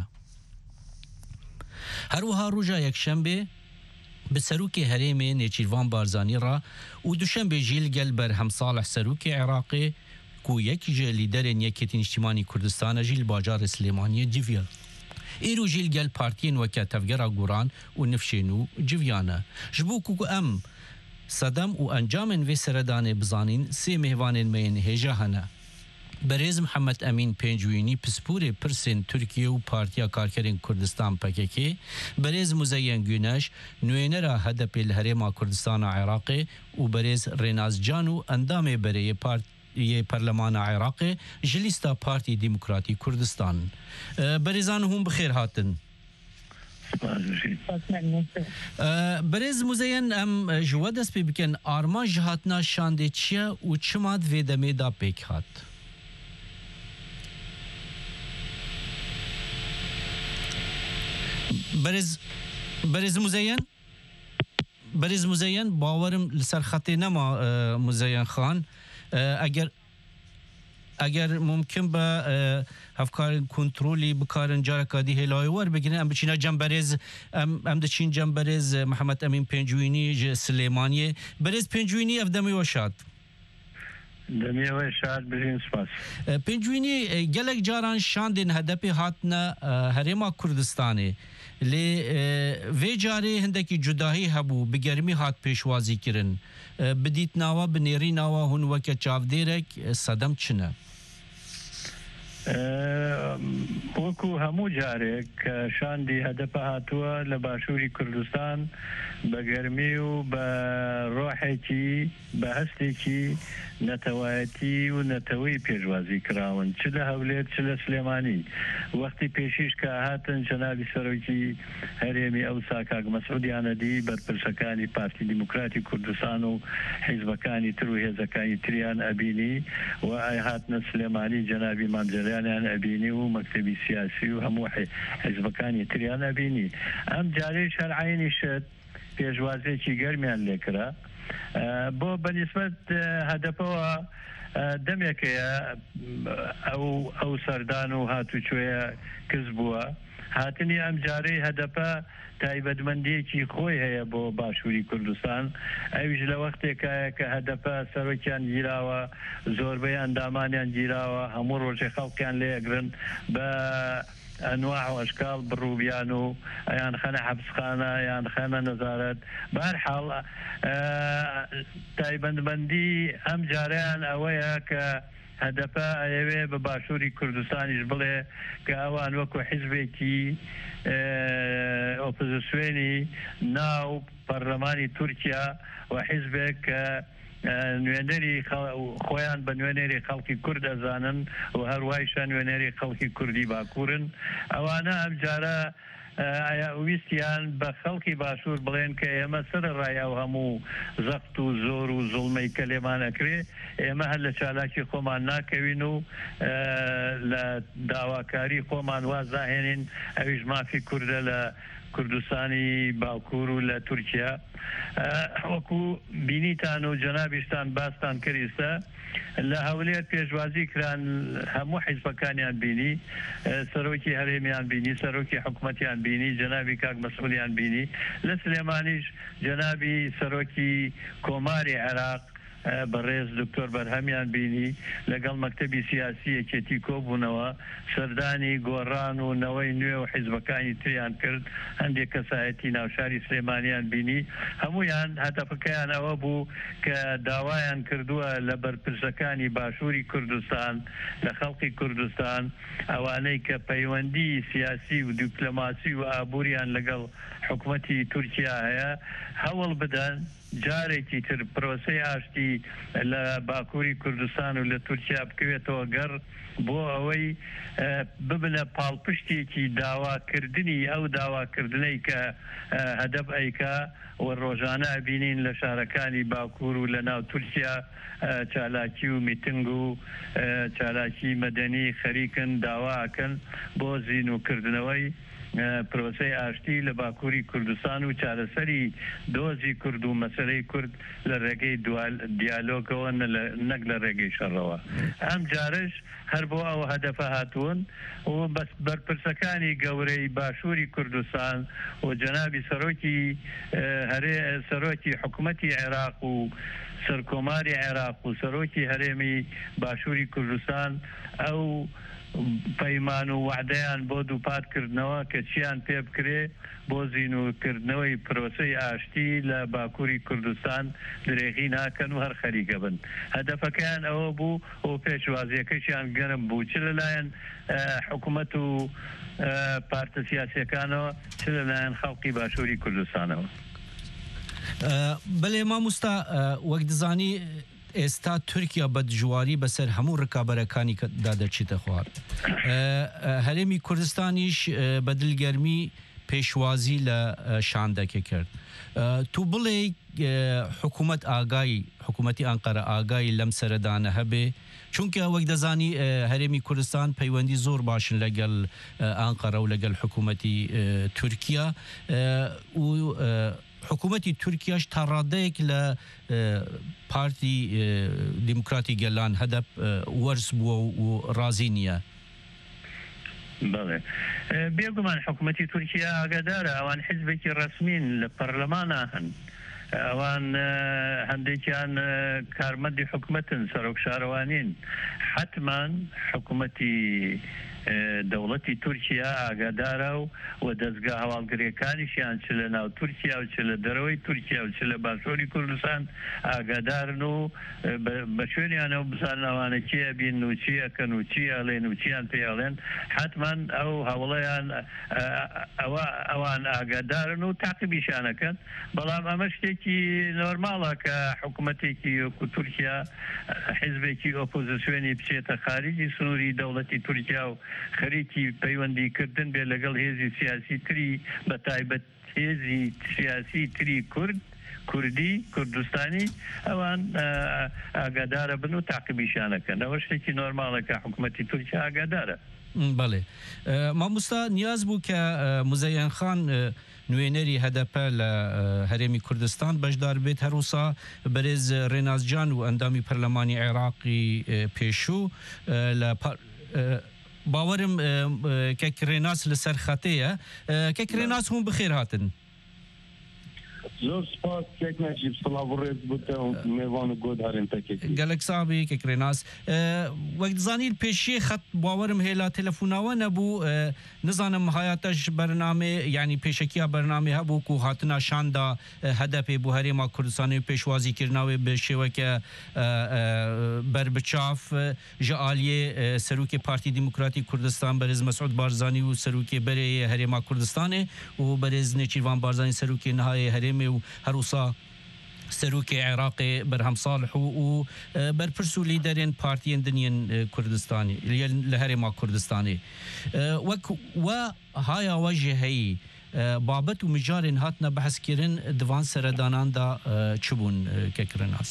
هر وها روژا یک شنبه به سروکی هریم نیچیروان بارزانی را او دوشنبه جیل گل بر هم صالح سروکی عراقی کو یک جه لیدرین یکیتین اجتماعی کردستان جیل باجار سلیمانی جویا ئێرو ژیل گەل پارتیên وەکە tevgera گوڕان û nifşên û civiyane ji bo ku em sedem û encamên vê seredanê bizanîn sê mêhvanên me yên hêja hene. Berêz Mihemed Emîn Pêncwînî pisporê pirsên Tirkiye û Partiya Karkerên Kurdistan P K K, berêz Muzeyyen Güneş, nûênera Hedefê li Herêma Kurdistana Iraqê û berêz Rênaz Can û endamê bereyê Partiyê Perlemana Iraqê ji lîsta Partî Demokratîk Kurdistan. Berêzan hûn bi xêr hatin. Berêz Muzeyyen em ji we dest pê bikin arman ji hatina şandê çi ye û çima di vê demê da pêk hat? Berêz Berêz Muzeyyen Berêz Muzeyyen bawerim li ser xetê nema Muzeyyen Xan eger eger mumkin be hevkarên kontrolî bikarin careka dî hêlayê werbigrin em biçîne cem berêz em em diçîn cem berêz Mihemed Emîn Pêncwînî ji Silêmaniyê. Berêz Pêncwînî ev demê we şad. Demê we şad birîn spas. Pêncwînî gelek caran şandên Hedefê hatine Herêma Kurdistanê. Lê vê carê hindekî cudahî hebû bi germî hat pêşwazî kirin. Bi dîtnawa bi nêrînawa hûn weke çavdêrek sedem çi ne? وەکو هەموو جارێک کە شاندی هەدەپە هاتووە لە باشووری کوردستان بە گەرمی و بە ڕۆحێکی بە هەستێکی نەتەوایەتی و نەتەوەی پێشوازی کراون چ لە هەولێر چ لە سلێمانی وەختی پێشیش کە هاتن جەنابی سەرۆکی هەرێمی ئەوسا کاک مەسعود یانەدی بەرپرسەکانی پارتی دیموکراتی کوردستان و حیزبەکانی تر و هێزەکانی تریان ئەبینی و ئای هاتنە سلێمانی جەنابی مامجێریانیان ئەبینی و مەکتەبی سیاسی و هەموو حیزبەکانی تریان ئەبینی ئەم جارەی شەرعینی شت پێشوازێکی گەرمیان لێکرا بۆ بەنسبەت هەدەپەوە دەمێکەیە ئەو ئەو سەردان و هاتوچۆیە کەس بووە هاتنی ئەم جارەی هەدەپە تایبەتمەندیەکی خۆی هەیە بۆ باشووری کوردستان ئەویش لە وەختێکایە کە هەدەپە سەرۆکیان گیراوە زۆربەی ئەندامانیان گیراوە هەموو ڕۆژێ خەڵکیان لێگرن بە ئەنواع و ئەشکال بڕووبیان و ئەیان خەنە حەبسخانە یان خەنە نەزارەت بەهەرحاڵ تایبەتمەندی ئەم جارەیان ئەوەیە کە هەدەپە ئەوێ بە باشووری کوردستانیش بڵێ کە ئەوان وەکو حیزبێکی ئۆپۆزیسیۆنی ناو پەرلەمانی تورکیا و حیزبێک کە نوێنەری خۆیان بە نوێنێری خەڵکی کورد ئەزانن و هەروایشان نوێنێری خەڵکی کوردی باکوورن ئەوانە ئەم جارە ویستیان بە خەڵکی باشوور بڵێن کە ئێمە سەرڕای ئەو هەموو زەخت و زۆر و زوڵمەی کە لێمانەکرێ ئێمە هەر لە چالاکی خۆمان ناکەوین و لە داواکاری خۆمان وازاهێنین ئەویش مافی کووردە لە کوردستانی باکوور و لە تورکیا وەکو بینیتان و جەنابیشتان باستان کردیستە لە هەولێر پێشوازی کران هەموو حیزبەکانیان بینی سەرۆکی هەرێمیان بینی سەرۆکی حکوومەتیان بینی جەنابی کاک مەسئولیان بینی لە سلێمانیش جەنابی سەرۆکی کۆماری عێراق بەڕێز دکتۆر بەرهەمیان بینی لەگەڵ مەکتەبی سیاسی یەکێتی کۆبوونەوە سەردانی گۆڕان و نەوەی نوێ و حیزبەکانی تریان کرد هەندێک کەسایەتی ناوشاری سلێمانیان بینی هەمویان هەتەفەکەیان ئەوە بوو کە داوایان کردووە لە بەرپرسەکانی باشووری کوردستان لە خەڵکی کوردستان ئەوانەی کە پەیوەندی سیاسی و دیپلۆماسی و ئابووریان لەگەڵ حکوومەتی تورکیا هەیە هەوڵ بدەن جارێکی تر پرۆسەی ئاشتی لە باکووری کوردستان و لە تورکیا بکەوێتەوە گەڕ بۆ ئەوەی ببنە پاڵپشتێکی داواکردنی ئەو داواکردنەی کە هەدەف ئەیکا و ڕۆژانە بینین لە شارەکانی باکوور و لە ناو تورکیا چالاکی و میتنگ و چالاکی مەدەنی خەریکن داواکەن بۆ زیینوکردنەوەی پرۆسەی ئاشتی لە باکووری کوردستان و چارەسەری دۆزی کورد و مەسەلەی کورد لە ڕێگەی دیالۆگەوە نەک لە ڕێگەی شەڕەوە ئەم جارش هەر بۆ ئەو هەدەفە هاتوون و بەس بەرپرسەکانی گەورەی باشووری کوردستان و جەنابی سەرۆکی هەرێ سەرۆکی حکوومەتی عێراق و سەرکۆماری عێراق و سەرۆکی هەرێمی باشووری کوردستان ئەو پەیمان و وعدەیان بۆ دووپاتکردنەوە کە چیان پێ بکرێ بۆ زیینوکردنەوەی پرۆسەی ئاشتی لە باکووری کوردستان درێغی ناکەن و هەر خەریکە بن هەدەفەکەیان ئەوە بوو ئەو پێشوازیەکەشیان گەرم بوو چ لەلایەن حکوومەت و پارتە سیاسیەکانەوە چ لەلایەن خەڵکی باشووری کوردستانەوە. بەڵێ مامۆستا وەک دەزانی ئێستا تورکیا بە دژواری بەسەر هەموو ڕکابەرەکانی دا دەچێتە خوار. هەرێمی کوردستانیش بە دڵگەرمی پێشوازی لە شاندەکە کرد. تو بڵێ حکوومەت ئاگای حکوومەتی ئەنقەرە ئاگای لەم سەردانە هەبێ چونکە وەک دەزانی هەرێمی کوردستان پەیوەندی زۆر باشن لەگەڵ ئەنقەرە و لەگەڵ حکوومەتی تورکیا و حکوومەتی تورکیاش تا ڕادەیەک لە پارتی دیموکراتی گەلان هەدەپ وەرز بووە و ڕازی نییە. بەڵێ بێگومان حکوومەتی تورکیا ئاگادارە ئەوان حیزبێکی ڕسمین لە پەرلەمانە هەن ئەوان هەندێکیان کارمەندی حکوومەتن سەرۆک شارەوانین حتمان حکوومەتی دەوڵەتی تورکیا ئاگادارە و و دەستگا هەواڵگرەکانیشیان چ لە ناو تورکیا و چ لە دەرەوەی تورکیا و چ لە باشووری کوردستان ئاگادارن و بە شوێنیانەوە بزانەوانە چیە بین و چیەکەن و چی ئەڵێن و چیان پێڵێن حتمان ئەو هەوڵەیان ئەوان ئاگادارن و تاقیبیشانەکەن بەڵام ئەمە شتێکی نۆرماڵە کە حکوومەتێکی وەکو تورکیا حیزبێکی ئۆپۆزیسیۆنی بچێتە خارجی سنووری دەوڵەتی تورکیا و خەریکی پەیوەندیکردن بێ لەگەڵ هێزی سیاسی تری بە تایبەت هێزی سیاسی تری کورد کوردی کوردستانی ئەوان ئاگادارە بن و تاقیبیشانەکەن ئەوە شتێکی نۆرماڵەکە حکوومەتی تورکیا ئاگادارە. بەڵێ مامۆستا نیاز بوو کە موزەیان خان نوێنەری هەدەپە لە هەرێمی کوردستان بەشدار بێت هەروسا بەرێز ڕێنازجان و ئەندامی پەرلەمانی عێراقی پێشوو لە باوەرم کەکرێناس لەسەر خەتەیە کەکرێناس هەموو بخێر هاتن. زۆر سپاس کێک نەجیب سڵاو و ڕێز بوتە و میوان و گۆدارێن تەکێکی گەلک سابی کەکرێناس وەک دزانیت پێشیە خەت باوەرم هێلا تەلەفۆناوە نەبوو نزانم هایاتەش بەرنامێ یعنی پێشەکیە بەرنامێ هەبوو و هاتنە شاندا هەدەپێ بۆ هەرێما کوردستانی پێشوازیکردناوێ بە شێوەکە بربچاف ژە ئالیێ سەرۆکی پارتی دیموکراتی کوردستان بەرز مەسعود بارزانی و سەرۆکی بەرێ هەرێما کوردستانێ و بەرز نێچیروان بارزانی سەرۆکی نهایە هەرێمێ و هەروسا سەرۆکی عێراقی بەرهەم ساڵح و بەرپرس و لیدەرێن پارتیên dinên کوردستانی لە هەرێما کوردستانی وەک وە هایا وە jî heyî بابەت و mijarên hatine behezkirin divan seredananda çi bûn Kekrenas?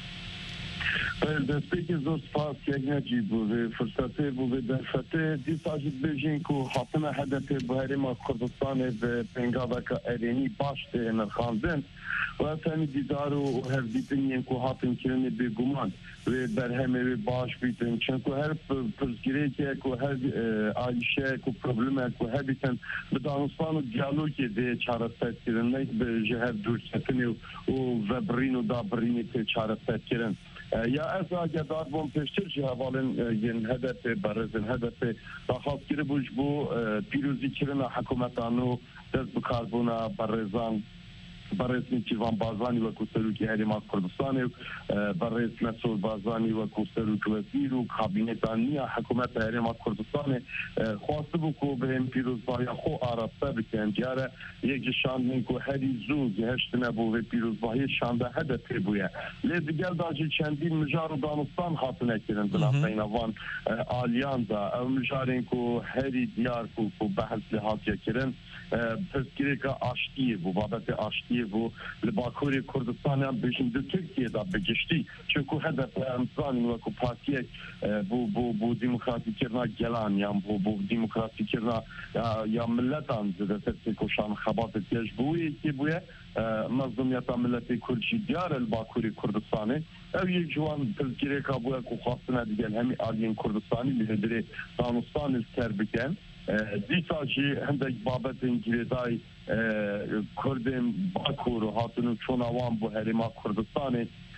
دەستێکی زۆر سپاس کێک نەجیب بوو vê فرسەتê bû vê derfetê dîsa jî dibêjin ku hatina hedefê bi herêma Kurdistanê bi pêngaveka erênî baş tê nirxandin و tenî dîdar û hevdîtiniyên ku hatin kirinê bêguman vê berhemê wê baş bîtin çunku her pirsgirêkê ku her alîşeyek û problemek ku hebîtin bi danistan û diyalogê dê çareserkirin ne bi ji hev dûrketinê û vebirîn û dabirînê tê çareserkirin. یا ez agedar bom pêştir jî hevalên yên hedefê berêzin hedefê daxwazkirî bû ji bo pîrozîkirina hikûmetan û dest bi karbûna berêzan برئیس نیچیروان بازانی و کوسروکی هرێما کوردستانی و برئیس مسعود بازانی و کوسروک وزیر و کابینێتانی حکوومەت هەرێما کوردستانی خواسته بوو کو بهم پیرۆزبایی خۆ ئاراستە بکەن دیارە یەکجیشاندن کو هەری زوو گەهشتنە بۆ vê پیرۆزبایی شاندا هەدەفێ بووە لێ دیگەلدا jî çendîn mijar û danistan hatine kirin bila peynavan aliyan da ew mijarên ku herî diyar ku ku behs lê hatiye kirin pirsgirêka aştiyê bû babetê aştiyê bû li Bakurê Kurdistanê bêjin di Tirkiyeyê da bigiştî çunku hedef em zanîn weku partiyek bû bû bû dîmokratîkirina gelan yan bû bû dîmokratîkirina ya milletan zêde tepsê ku şan xebatê têj bûyê yekê bûye mezlumiyeta milletê Kurd jî diyar e li Bakurê Kurdistanê ew yek ji wan pirsgirêka bûye ku xwastine digel hemî aliyên Kurdistanî li hêdirê Danistanê ser bikin dîsa jî hindek babetên girêdayî Kurdên Bakur û hatin û çûna wan bû herêma Kurdistanê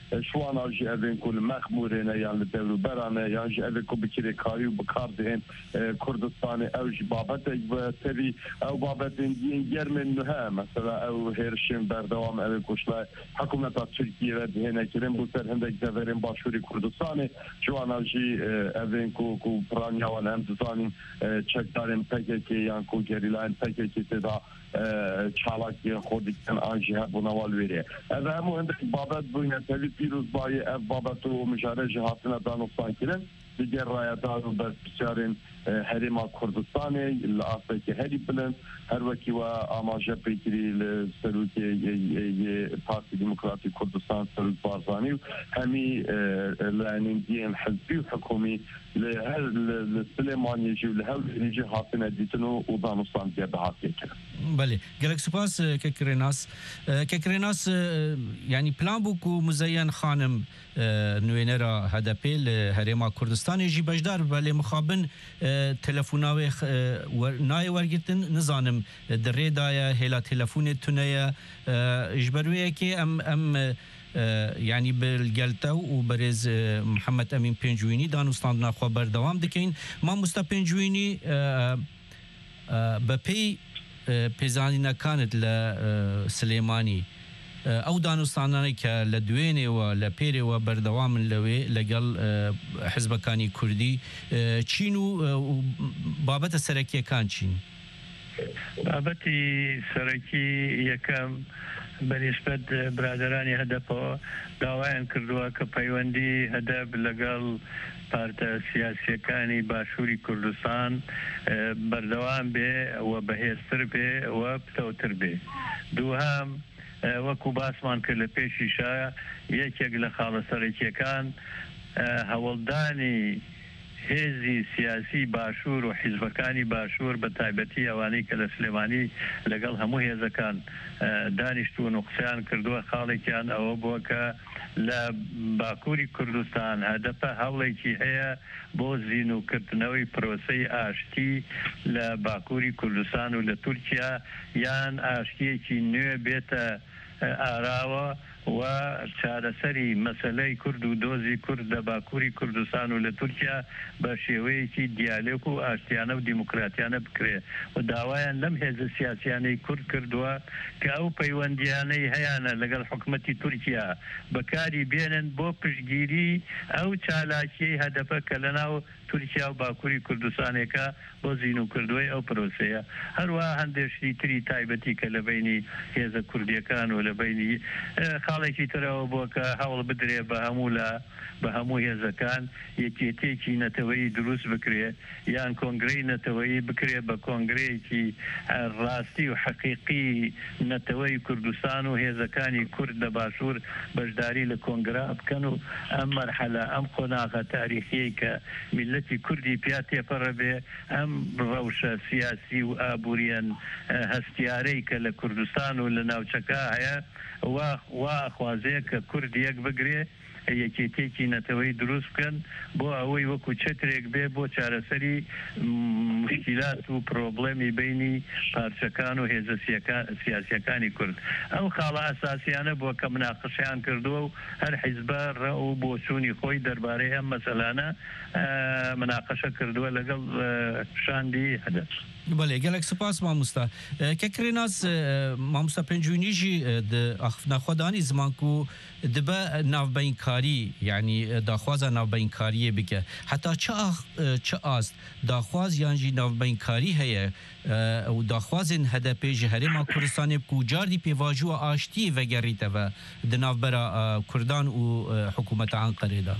شوان آجی اوین کل مخمورینه یان لدولو برانه یان جی اوین کو بکیره کاری و بکار دهن کردستان او جی بابت تبی او بابت این گرمن نها مثلا او هرشن بردوام اوین کشلا حکومت ترکیه و دهنه کرن بوسر هندک دورن باشوری کردستان شوان آجی اوین کو کو پرانیا و هم زانیم چکدارن پککی یان کو گریلاین پککی تدا چالاکی خودی کن آنجی ها بنوال ویره. از همون هندک بابت بوینه تلی پیروز بای اف بابت و مشاره جهاتنا دانستان کرن دیگر رایدار و بسیارین هریما کردستانه لعافه که هری بلند هر وکی و آماجه پیکری لسلوکی پارتی دموکراتی کردستان سلوک بارزانی و همی لعنین دین حزبی و حکومی لهر لسلیمانی جی و لهر ریجی حاطنه دیتنو و دانستان دیگه به حاطیه کرن. بله گلک سپاس ککریناس ککریناس یعنی پلان بوکو مزین خانم نوینرا هدپی لهریما کردستان جی بجدار بله مخابن تلفوناوی نای ورگتن نزانم دره دایا هلا تلفون تونه اجبرویه که ام ام يعني بالجلتا وبرز محمد امين بنجويني دانستان خبر دوام دكين ما مستا بنجويني بپی پیزانینا كانت لسليماني او دانستانانی که لدوینه و لپیره و بردوام لوی لگل حزب کانی کردی چینو بابت سرکی کان چین بابتی سرکی یکم بنسبت برادرانی هدف داوایان کردووە کە پەیوەندی هەدەب لەگەڵ پارتە سیاسیەکانی باشووری کوردستان بەردەوام بێ و بەهێزتر بێ و پتەوتر بێ. دووهام وەکو باسمان کرد لە پێشیشە یەکێک لە خاڵە سەرەکیەکان هەوڵدانی هێزی سیاسی باشوور و حیزبەکانی باشوور بە تایبەتی ئەوانەی کە لە سلێمانی لەگەڵ هەموو هێزەکان دانیشتوون و قسەیان کردووە خاڵێکیان ئەوە بووە کە لە باکووری کوردستان هەدەفە هەوڵێکی هەیە بۆ زیینوکردنەوەی پرۆسەی ئاشتی لە باکووری کوردستان و لە تورکیا یان ئاشتیەکی نوێ بێتە ئاراوە و چارەسەری مەسەلەی کورد و دۆزی کورد لە باکووری کوردستان و لە تورکیا بە شێوەیەکی دیالێک و ئاشتیانە و دیموکراتیانە بکرێ و داوایان لەم هێزە سیاسیانەی کورد کردووە کە ئەو پەیوەندیانەی هەیەە لەگەڵ حکوومەتی تورکیا بەکاری بێنن بۆ پشتگیری ئەو چالاکیەی هەدەفە کە لەناو تورکیا و باکووری کوردستانێکە بۆ زیینوکردووەی ئەو پرۆسەیە. هەروە هەندێشتی تری تایبەتی کە لە بینی هێزە کوردیەکان و لە بینی خاڵێکی ترەوە بووە کە هەوڵ بدرێ بە هەموو لە بە هەموو هێزەکان یەکێتێکی نەتەوەیی دروست بکرێ یان کۆنگرەی نەتەوەیی بکرێ بە کۆنگرەیەکی ڕاستی و حەقیقی نەتەوەی کوردستان و هێزەکانی کورد لە باشوور بەشداری لە کۆنگرا بکەن و ئەم مەرحەلە ئەم قۆناغە تاریخیەی کە میلەتی کوردی پیا تێپەڕە بێ ئەم ڕەوشە سیاسی و ئابووریان هەستیارەی کە لە کوردستان و لە ناوچەکە هەیە وا خوازەیە کە کورد یەک بگرێ یەکێتێکی نەتەوەی دروست بکەن بۆ ئەوەی وەکو چەترێک بێ بۆ چارەسەری مشکلات و پرۆبڵێمی بینی پارچەکان و هێزە سیاسیەکانی کورد. ئەو خاڵە ئەساسیانە بووە کە مناقەشیان کردووە و هەر حیزبە ڕە و بۆچوونی خۆی دەربارەی ئەم مەسەلانە مناقەشە کردووە لەگەڵ شاندی هەدەف. بله گلک سپاس ماموستا ککریناس ماموستا پنجونیجی نخودانی زمان کو دبا ناوبینکاری یعنی داخوازا ناوبینکاری بکه حتی چه چه است داخواز یعنی ناوبینکاری هيا و داخوازن هدف جهرما کردستان کو جاردی پیواجو آشتی و گریته و دناوبرا کردان و حکومت انقره دا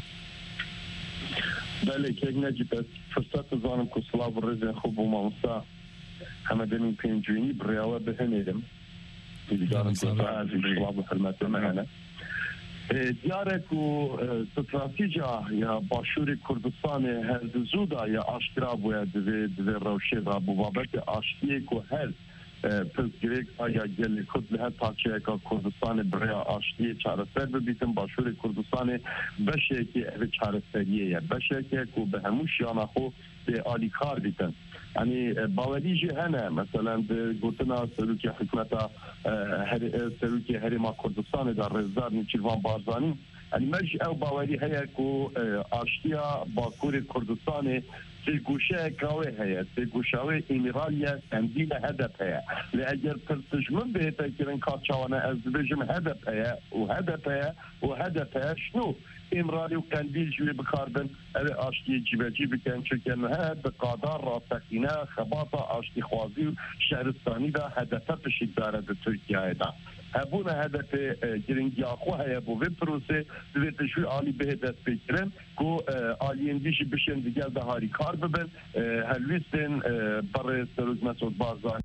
بله که نجیب فرصت زانم که سلاو رزن خوب و ماموستا همدنی پنجونی بریاوه بهنیدم دیدارم دیدارم سلاو حرمت مهنه دیاره که استراتیجا یا باشوری کردستان هر زودا یا آشکرا باید دوی روشه و بابت آشتیه که هر پزگیرک آیا گلی کد له تاچه که کردستان برای آشتی چارەسەر ببیتن باشوری کردستان بشه که او چارەسەریه بشه که که به هموش یانا خو به آلی کار بیتن یعنی باوری جه هنه مثلا گوتنا سلوکی حکمتا سلوکی هرما کردستان در رزدار نیچیروان بارزانی يعني مج او باوري هيا كو اشتيا باكور كردستان تيجوشا كاوي هيا تيجوشاوي إميراليا تنبيل هدف هيا لأجل ترتجمن بهتا كرن كاتشاوانا أزبجم هدف هيا وهدف هيا وهدف هيا شنو إمرالي وكانديل جوي بخاربن أبي أشتي جيبجي بكن شكن هاد بقادر راسكينا خباطة أشتي خوازي شهرستاني دا هدف بشي دارة تركيا دا هبونا هدف جرنجي أخوة هيا بو في بروسي دويت شوي آلي بهدف بكرن كو آليين ديشي بشين ديگل دا هاري كار ببن هلويستن برای سروز مسعود بارزانی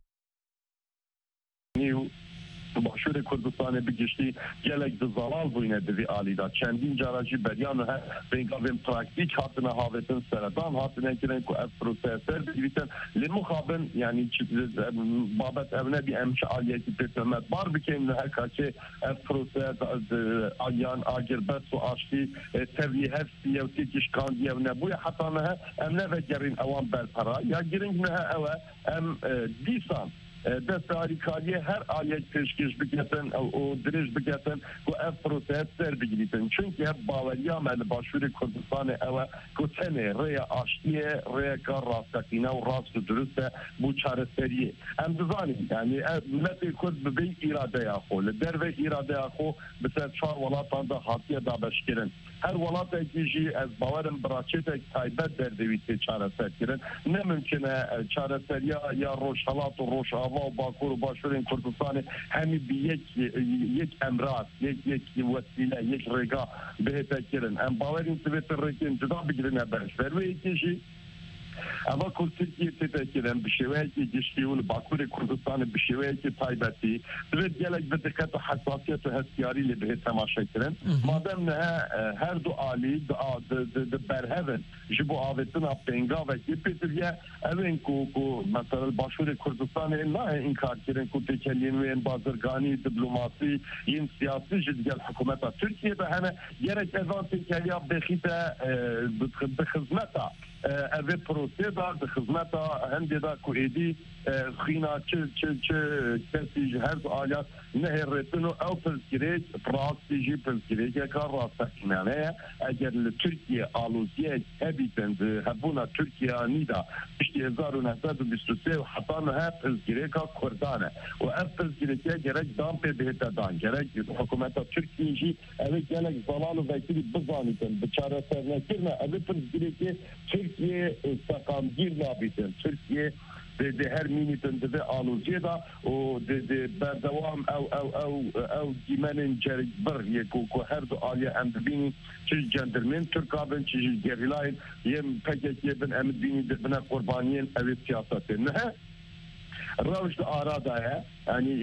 باشور کردستان بگشتی گلک دزالال بوینه دوی آلیدا چندین جاراجی بریان ها بینگاویم پراکتیک هاتنه هاوتن سردان هاتنه کرن که اف پروسیسر بگیریتن لمخابن یعنی بابت ابنه بی امچه آلیتی پیترمت بار بکیم نه که اف پروسیس آلیان آگر بس و آشتی توی هفتی و تیکش کاندی و نبوی حتی نه امنه و گرین اوان برپرا یا گرین نه اوه ام دیسان دست آریکالیه هر آلیت پیشکش بگیتن او درش بگیتن و اف پروسیس سر بگیریتن چونکه هر باوری عمل باشور کردستان او کتنه ریا آشتیه ریا کار راستقینه و راست و درسته بو چاره سریه ام دزانیم یعنی ملت کرد ببی ایراده اخو لدر و ایراده اخو بسر چار ولاتان دا حاطیه دا بشکرن هر ولات اکیجی از باورم براچت تایبت در دویت چاره سر کرن نممکنه چاره سریا یا روش حالات و روش آوا و باکور و باشور کردستان همی بی یک یک امراض یک یک وسیله یک رگا بهت کرن ام باورین سویت رکن جدا بگیرن برش و یکیشی اما کل ترکیه تتکرن بشویه که جشتیون باکور کردستان بشویه که تایبتی دوید گلک بدقت و حساسیت و هستیاری لی به تماشا کرن مادم نه هر دو آلی دو برهون جبو آویتن پینگا و که پیتریه اوین کو مثلا باشور کردستان نه انکار کرن کو تکلین و این بازرگانی دیپلماسی این سیاسی جدیل حکومت ترکیه به همه گرک ازان تکلیا بخیت بخزمتا اوه پروسه دا به خدمت هنده دا کویدی خینا چه چه چه کسی هر دو آلیات نه رتنو او پرسکریج پراستی جی پرسکریج کار راستکنانه اگر ترکیه آلوزیه هبیتن هبونا ترکیه نیدا اشتی هزار و نهصد و بیست و سه و حتی نه پرسکریج کردانه و اف پرسکریج گرک دام پی بهتا دان گرک حکومت ترکیه جی اوه گلک زلال و وکیلی بزانیتن بچاره سر نکرنه اوه پرسکریج Türkiye sakamgir nabiten. Türkiye de, de her minütün de aluzye da o de de berdevam ev ev ev ev dimenin cerikbir yeku ku her du aliye emdibini çiz cendermen Türk abin çiz gerilayın yem P K K bin emdibini de bina kurbaniyen evi siyasetin. Ne? روش آراده یعنی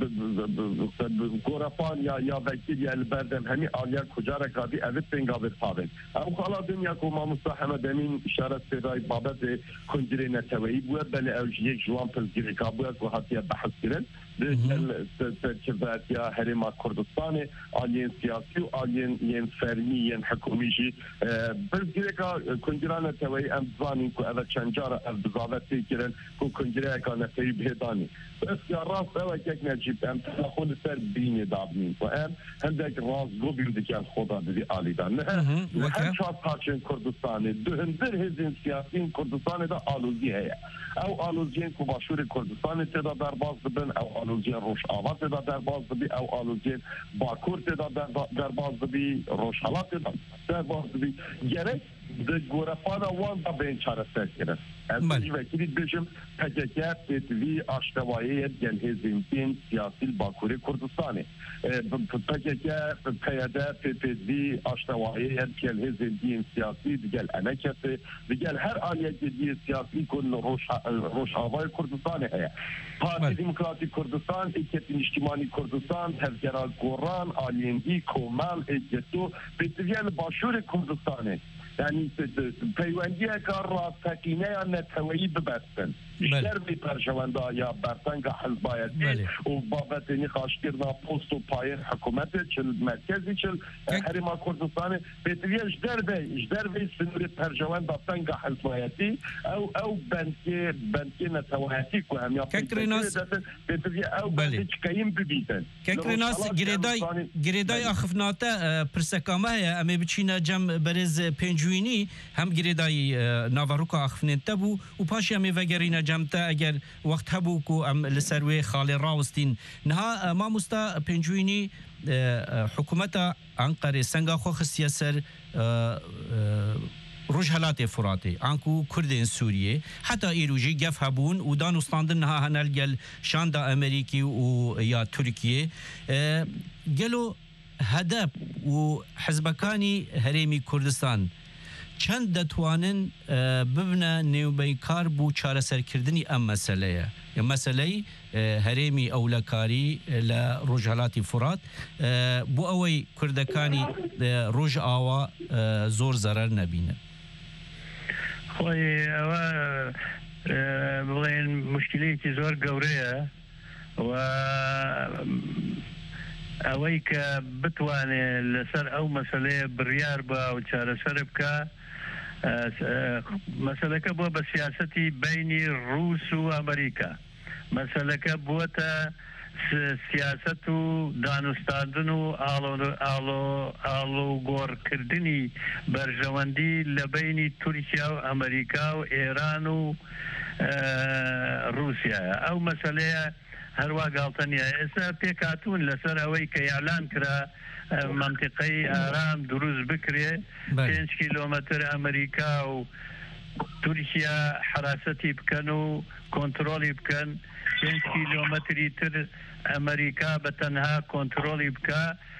گورفان یا یا وکیل یا البردم همین آلیا کجا رکابی اوت بنگاور پابن او حالا دنیا کو ما مستحمد امین اشاره سرای بابت کنجری نتوی بود بله او یک جوان پزگیری کابو کو حتی بحث کردن دل سرچبات یا حریم کردستان آلین سیاسی و آلین ین فرمی ین حکومیجی پزگیری کا کنجران نتوی ام زانین کو اوت چنجار از بزاوتی کردن کو کنجری کا نتوی بهدانی بس یا راست او یک نجیب ام تخول سر بینی دابنین و ام هندک راز گوبیم دیگر خدا دیدی آلیدان نه هر چهار پارچن کردستان دهندر هزین سیاسی کردستان دا آلوزی هیا او آلوزیین کو باشور کردستان تدا در باز ببن او آلوزیین روش آوا تدا در باز ببی او آلوزیین باکور تدا در باز ببی روش حالا تدا در باز ببی گرک de gorafana wanda ben çare serkirin. Ez vekili bejim P K K petvi aştevayê gelhezîntin siyasî Bakurê Kurdistanê. P K K P Y D P P D aştevayê gelhezîntin siyasî digel emeketê digel her aliyetê siyasî kun Rojavayê Kurdistanê heye. Parti Demokratik Kurdistan, Eketin İçtimai Kurdistan, Tevgera Goran, Aliyendî, Komal, Eketu, petviyen Başûrê Kurdistanê. Yani peyvendiye kar rastakine ya netevayî bibestin. دەربی پەرژەوەندا یا بەرتەنگە حزبایەتی و بابەتێنی خاشکردنا پۆست و پایەن حکوومەتێ چل مرکزی چل هەرێما کوردستانی بێتویە ji derve ji derve sınırı perjewenda tenga hizbayetî ew ew bendkê bendkê netewayetî ku hem ya bêtiviye ew bendkê çikayîn bibîtin Kekrenas girêday girêday axifnate pirsekame heye em ê biçîne cem berêz pêncwînî hem girêdayî navaroka axifnên te bû û paşê em ê vegerîne cem te eger wext hebû ku em li ser wê xalê rawistîn niha mamosta pêncwînî حکومتا انقره سنگا خو خصیه سر رجحلات فراتي عنكو كردين سوريا حتى إيروجي جف هبون ودانو ستاندنها هنالجل شاندا أمريكي ويا تركيا قالوا هدف وحزبكاني هريمي كردستان چند دەتوانن ببنە نێوبەیکار بوو چارەسەرکردنی ئەم مەسەلەیە مەسەلەی هەرێمی ئەولەکاری لە ڕۆژهەلاتی فرات بۆ ئەوەی کوردەکانی ڕۆژ ئاوا زۆر زەرەر نەبینن خۆی ئەوە بڵێن مشکلەیەکی زۆر گەورەیە و ئەوەی کە بتوانێت لەسەر ئەو مەسەلەیە بڕیار بە و چارەسەر بکە مەسەلەکە بووە بە سیاسەتی بینی ڕووس و ئەمریکا مەسەلەکە بووەتە سیاست و دانوستاندن و ئاڵوگۆڕکردنی بەرژەوەندی لە بینی تورکیا و ئەمریکا و ئێران و رووسایە ئەو مەسەلەیە هەروە گاڵتەنیە ئێستا پێکاتون لەسەر ئەوەی کە یاعلان کرا منطقەی ئارام دروست بکرێ پێنج کیلۆمەتر ئەمریکا و تورکیا حراسەتی بکەن و کۆنتترۆلی بکەن پێنج کیلۆمەتری تر ئەمریکا بە تەنها کۆنتترۆلی بکە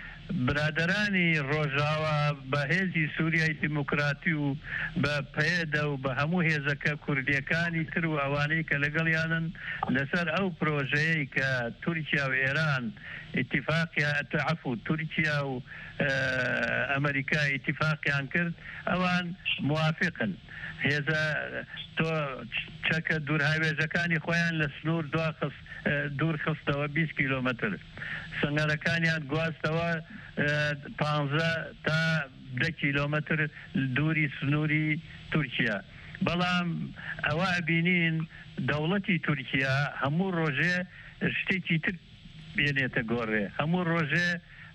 برادرانی ڕۆژاوە بە هێزی سووریای دیموکراتی و بە پێدە و بە هەموو هێزەکە کوردیەکانی تر و ئەوانەی کە لەگەڵیانن لەسەر ئەو پرۆژەیە کە تورکیا و ئێران اتفاقیا عفو تورکیا و ئەمریکا اتفاقیان کرد ئەوان موافقن هێزە تۆ چەکە دوورهاوێژەکانی خۆیان لە سنوور دواخست دوور خستەوە بیست کیلۆمەتر سنگەرەکانیان گواستەوە پانزە تا دە کیلۆمەتر دووری سنووری تورکیا بەڵام ئەوە بینین دەوڵەتی تورکیا هەموو ڕۆژێ شتێکی تر بێنێتە گۆڕێ هەموو ڕۆژێ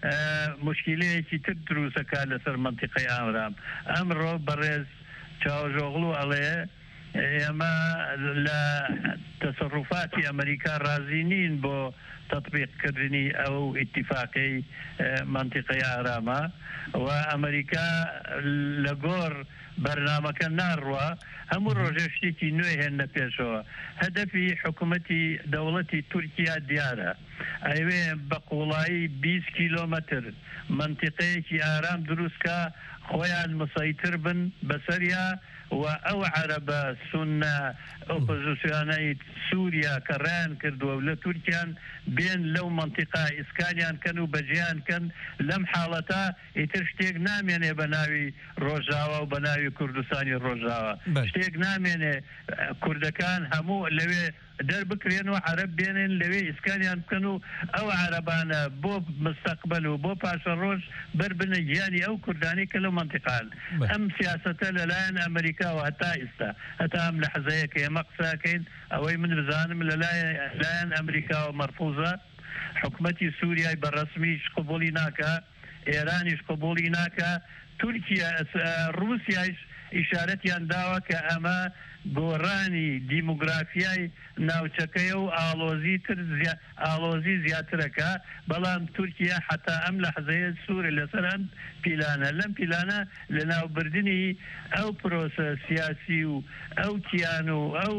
مشکلەیەکی تر دروستەکە لەسەر منطقەی ئامرام ئەمڕۆ بەڕێز چاوژۆغڵ ئەڵێ ئێمە لە تەسەڕوفاتی ئەمریکا رازی نین بۆ تطبیقکردنی ئەو ئیتیفاقی منطقەی ئارامە و ئەمریکا لە گۆڕ بەرنامەکە ناڕوە هەموو ڕۆژێ شتێکی نوێ هێنە پێشەوە هەدەفی حکوومەتی دەوڵەتی تورکیا دیارە ئەوێ بە قوڵایی بیست کیلۆمەتر منطقەیەکی ئارام دروستکە خۆیان مسەیتر بن بەسەریا و ئەو عەرەبە سونە ئۆپۆزیسیۆنەی سووریا کە ڕیان کردووە و لە تورکیان بێن لەو منطقە ئیسکانیان کەن و بەجیان کەن لەم حاڵەتە ئیتر شتێک نامێنێ بە ناوی ڕۆژاوە و بە ناوی کوردستانی ڕۆژاوە شتێک نامێنێ کوردەکان هەموو لەوێ دەربکرێن و عەرەب بێنن لەوێ ئیسکانیان بکەن و ئەو عەرەبانە بۆ مستەقبەل و بۆ پاشە ڕۆژ بەربنە گیانی ئەو کوردانی کە لەو منطقان ئەم سیاسەتە لەلایەن ئەمریکا و هەتا ئێستا هەتا ئەم لە حەزەیە کە ئێمە قساکەین ئەوەی من بزانم لەلایەن ئەمریکاوە مەرفوزە حکوومەتی سووریای بەڕەسمیش قبوڵی ناکە ئێرانیش قبوڵی ناکە تورکیا رووسیایش ئیشارەتیان داوە کە ئەمە گۆڕانی دیموگرافیای ناوچەکەی و ئالۆزی تر ئالۆزی زیاترەکە بەڵام تورکیا حتا ئەم لە حەزەیە سوورە لەسەر ئەم پیلانە لەم پیلانە لە ناوبردنی ئەو پرۆسە سیاسی و ئەو کیان و ئەو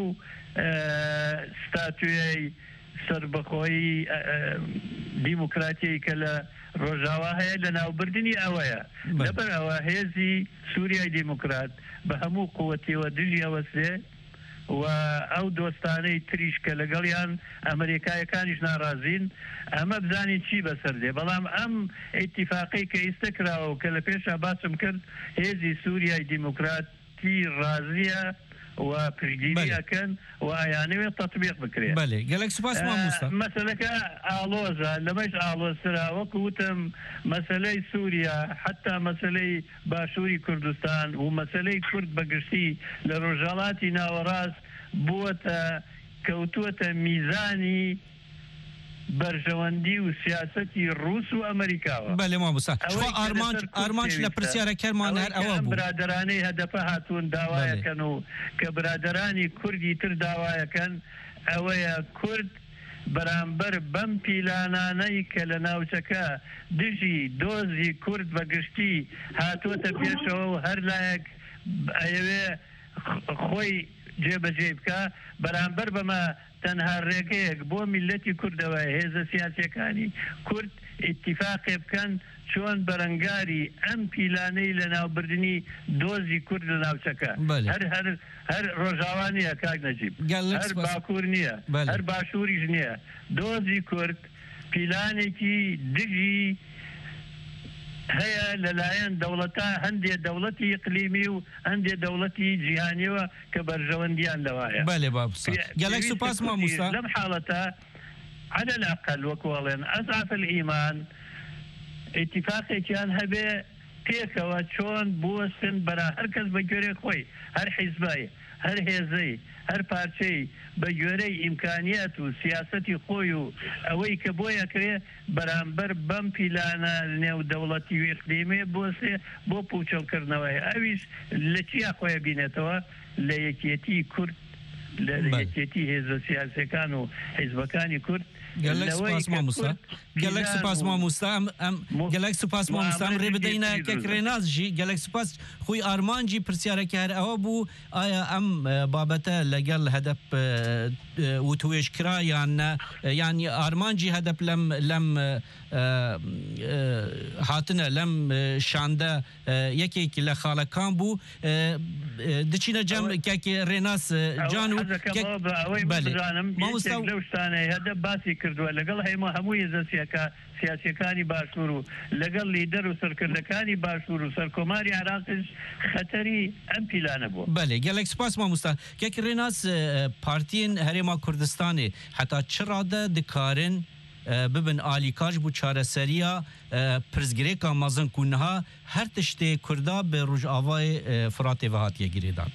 ستاتوێی سربەخۆیی دیموکراتیی کە لە ڕۆژاوا هەیە لە ناوبردنی ئەوەیە لەبەر ئەوە هێزی سووریای دیموکرات بە هەموو قووەتیەوە دژی ئەوەسێ و ئەو دۆستانەی تریش کە لەگەڵیان ئەمریکایەکانیش ناڕازین ئەمە بزانین چی بەسەر دێ بەڵام ئەم ئیتیفاقی کە ئیستا کراوە کە لە پێشە باسم کرد هێزی سووریای دیموکراتی ڕازیە وپشگیری ئەکەن و ئایانەوێت تەطبیق بکرێت. بەێ گەلێک سوپاس مامۆستا. مەسەلەکە ئاڵۆزە لەمەش ئاڵۆزترا وەکو وتم مەسەلەی سووریا حتا مەسەلەی باشووری کوردستان و مەسەلەی کورد بەگشتی لە ڕۆژهەڵاتی ناوەڕاست بووەتە کەوتووەتە میزانی بەرژەوەندی و سیاسەتی ڕووس و ئەمریکاوە. بەێ مامۆستا ئارمانج لە پرسیارەکەمان هەر ئەوە برادرانەی هەدەفە هاتوون داوایەکەن و کە برادرانی کوردی تر داوایەکەن ئەوەیە کورد بەرامبەر بەم پیلانانەی کە لە ناوچەکە دژی دۆزی کورد بەگشتی هاتووەتە پێشەوە و هەر لایەک ئەوێ خۆی جێبەجێ بکە بەرامبەر بەمە تەنها ڕێگەیەک بۆ میلەتی کوردەوە هێزە سیاسەکانی کورد ئیتیفاقێ بکەن چۆن بەرەنگاری ئەم پیلانەی لە ناوبردننی دۆزی کورد لە ناوچەکە هەر هەر هەر ڕۆژاوانیە کاک نەجیب هەر باکوور نییە هەر باشووریش نییە دۆزی کورد پیلانێکی دژی هەیە لەلایەن دەوڵەتە هەندێک دەوڵەتی ئیقلیمی و هەندێک دەوڵەتی جیهانیەوە کە بەرژەوەندیان لەوایە. بەێ بابسا گەلێک سوپاس مامۆستا. لەم حاڵەتە على الأقل وەکوڵێن ئەزعف الئیمان ئیتیفاقێکیان هەبێ پێکەوە چۆن بوەستن بەرا هەر کەس بە گوێرەی خۆی هەر حیزبای هەر هێزەی هەر پارچەی بە گوێرەی ئیمکانیات و سیاسەتی خۆی و ئەوەی کە بۆ یەکرێ بەرامبەر بەم پیلانە نێو دەوڵەتی و ئیقلیمێ بۆسێ بۆ پوچەڵکردنەوەی ئەویش لە چیا خۆیە بینێتەوە لە یەکێتی کورد لە یەکێتی هێزە سیاسەکان و حیزبەکانی کورد. گەلێک سوپاس مامۆستا گەلێک سوپاس مامۆستا ئەم گەلێک سوپاس مامۆستام ڕێ بدەینە کەک ڕێنازژی گەلێک سوپاس خۆی ئارمانجی پرسیارێکی هەر ئەوە بوو ئایا ئەم بابەتە لەگەڵ هەدەف وتوێژ کرا یان یانی ئارمانجی هەدەف لەم لەم هاتنە لەم شاندە یەکێکی لە خاڵەکان بوو دچینە جەم کاکی ڕێناس جان و مامۆستا لەو شتانەی هەدەف باسی کردووە لەگەڵ هەیمە هەموو هێزە سیاسەکانی باشوور و لەگەڵ لیدەر و سەرکردەکانی باشوور و سەرکۆماری عراقش خەتەری ئەم پیلانە بوو. بەێ گەلێک سپاس مامۆستا کێکی ڕێناس پارتیین هەرێما کوردستانی حتا چڕادە دکارن ببن ئالیکاژ بوو چارەسەریە پرزگرێکا مەزن کوونها هەر تشتێ کوردا بە ڕۆژئاوای فراتێ هاتیە گیرێدان.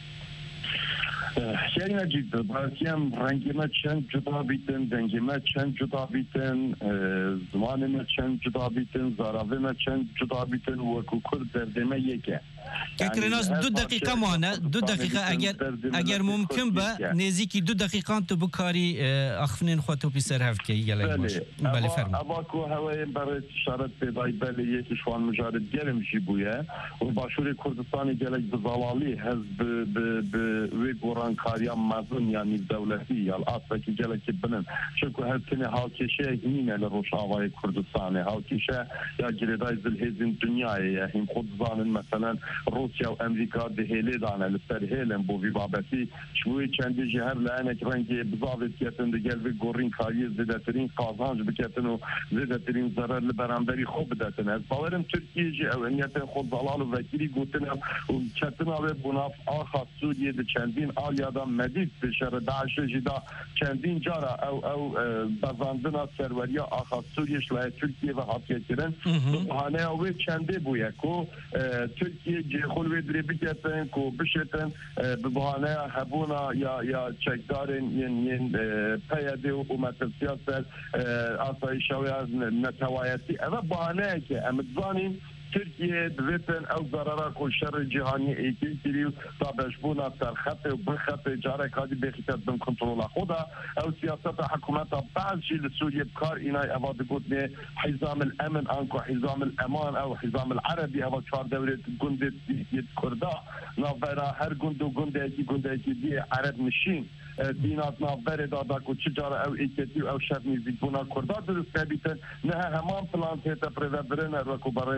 شەری نەجیب باسیەم ڕەنگیمە چەند جودا بیتن دەنگیمە چەند جودا بیتن زمانمە چەند جودا بیتن زاراوێمە چەند جودا بیتن وەکو کورد دەردێمە یەکە. کەکرێناس دو دقیقەمانە دو دقیقە ئەگەر ئەگەر ممکن بە نێزیکی دو دقیقان تو بکاری ئەخفنێن خۆتۆپی سەر هەفکەی گەلێک بەێ فەرموو ئەواکو هەوەیە بەڕێت شارەت پێدای بەلێ یەکی شوان مژارت گەرمشی بووە و باشووری کوردستانی گەلێک بزاڵاڵی هەز وێ گۆڕانکاریان مەزن یانی دەوڵەتی یاڵ ئاسەکی گەلێکی بنن چونکو هەرتنێ هاوکێشەیەک نینە لە ڕۆژئاوای کوردستانی هاوکێشە یا گرێدای زلهێزین دنیایە هین خۆ بزانن مەسەلەن روسیا و ئەمریکا دهێلێدانە لەسەر هێلن بۆ ویبابەتی شوی چەندێژی هەر لایەنێک ڕەنگێ بزاوێت کێتن دەگەلوێ گۆڕین کاریە زێدەترین قازانج بکێتن و زێدەترین زەرەر لە بەرامبەری خۆ بدەتن ئەس باوەرم تورکیەژی ئەوەنیەتە خۆ زەڵال و ڤەکیری گوتنە و چەتناوێ بۆناف ئاخا سووریە دە چەندین ئالیادا مەدید بشەرە داعشێژیدا چەندین جارە ئەو ئەو بەزاندنا سەروەریە ئاخا سووریەش لای تورکیە بە هاتیەکردن بەهانەیە وێ چەندێ بوویە کۆ تورکیە جێخۆل وێ درێ بکێتن کۆ بشێتن ببهانەیە هەبوونا یا یا چەکدارن یەن پەیە دێ حکوومەتە سیاسەت ئاسایشەوەیە نەتەوایەتی ئەمە بەهانەیەکە ئەمە دزانین ترکیه دویتن او ضررا کو شر جهانی ایکی کریو تا بشبونا سرخط و بخط جاره کادی بخیتت بن کنترول خدا او سیاست حکومت بعض شی لسوریه بکار اینای اواد گوتنه حزام الامن انکو حزام الامان او حزام العربی او چهار دولت گنده کردا نافرا هر گنده و گنده ایکی گنده ایکی دی عرب نشین دینات نافبره دادا کو چجاره او ایکتی او شر نیزی بونا کردا درست نبیتن نه همان پلان تیتا پریوه برنه رو کو برایز که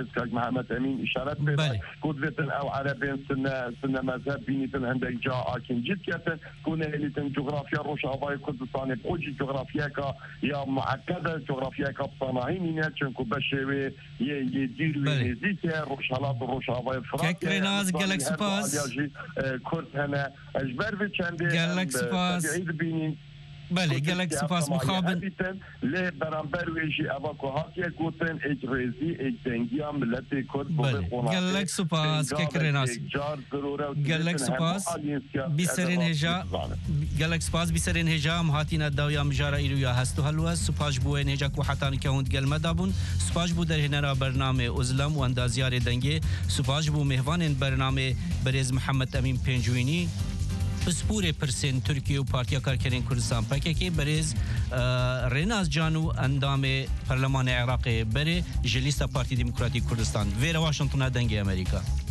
محمد امین اشارت بده قدرتن او عربین سنه سنه مذهب بینیتن هندک جا آکن جد کتن کنه هلیتن جغرافیا روش آبای کردستان بوجی جغرافیا کا یا معقده جغرافیا کا بصناعی نیه چونکو بشه یه یه دیر نزدیک روش حالات روش آبای فرانسه ککرناز گلک سپاس کرد هنه اجبر به چنده گلک سپاس بله گلک سپاس مخابن لی برانبر ویجی اوا که هاتی گوتن اج ریزی اج دنگی هم ملت کرد بله گلک سپاس ککرناز گلک سپاس بیسرین هجا گلک سپاس بیسرین هجا مهاتینا داویا مجارا ایرویا هستو هلوز سپاش بوین هجا کو حتان که هوند گل مدابون سپاش بو در هنرا برنامه ازلم و اندازیار دنگی سپاش بو مهوان برنامه برز محمد امین پنجوینی پسپور پرسین ترکیه و پارتیا کارکرین کردستان پککی بریز ریناز جانو اندام پارلمان عراق بره جلیستا پارتی دموکراتیک کردستان ویر واشنطن دنگ امریکا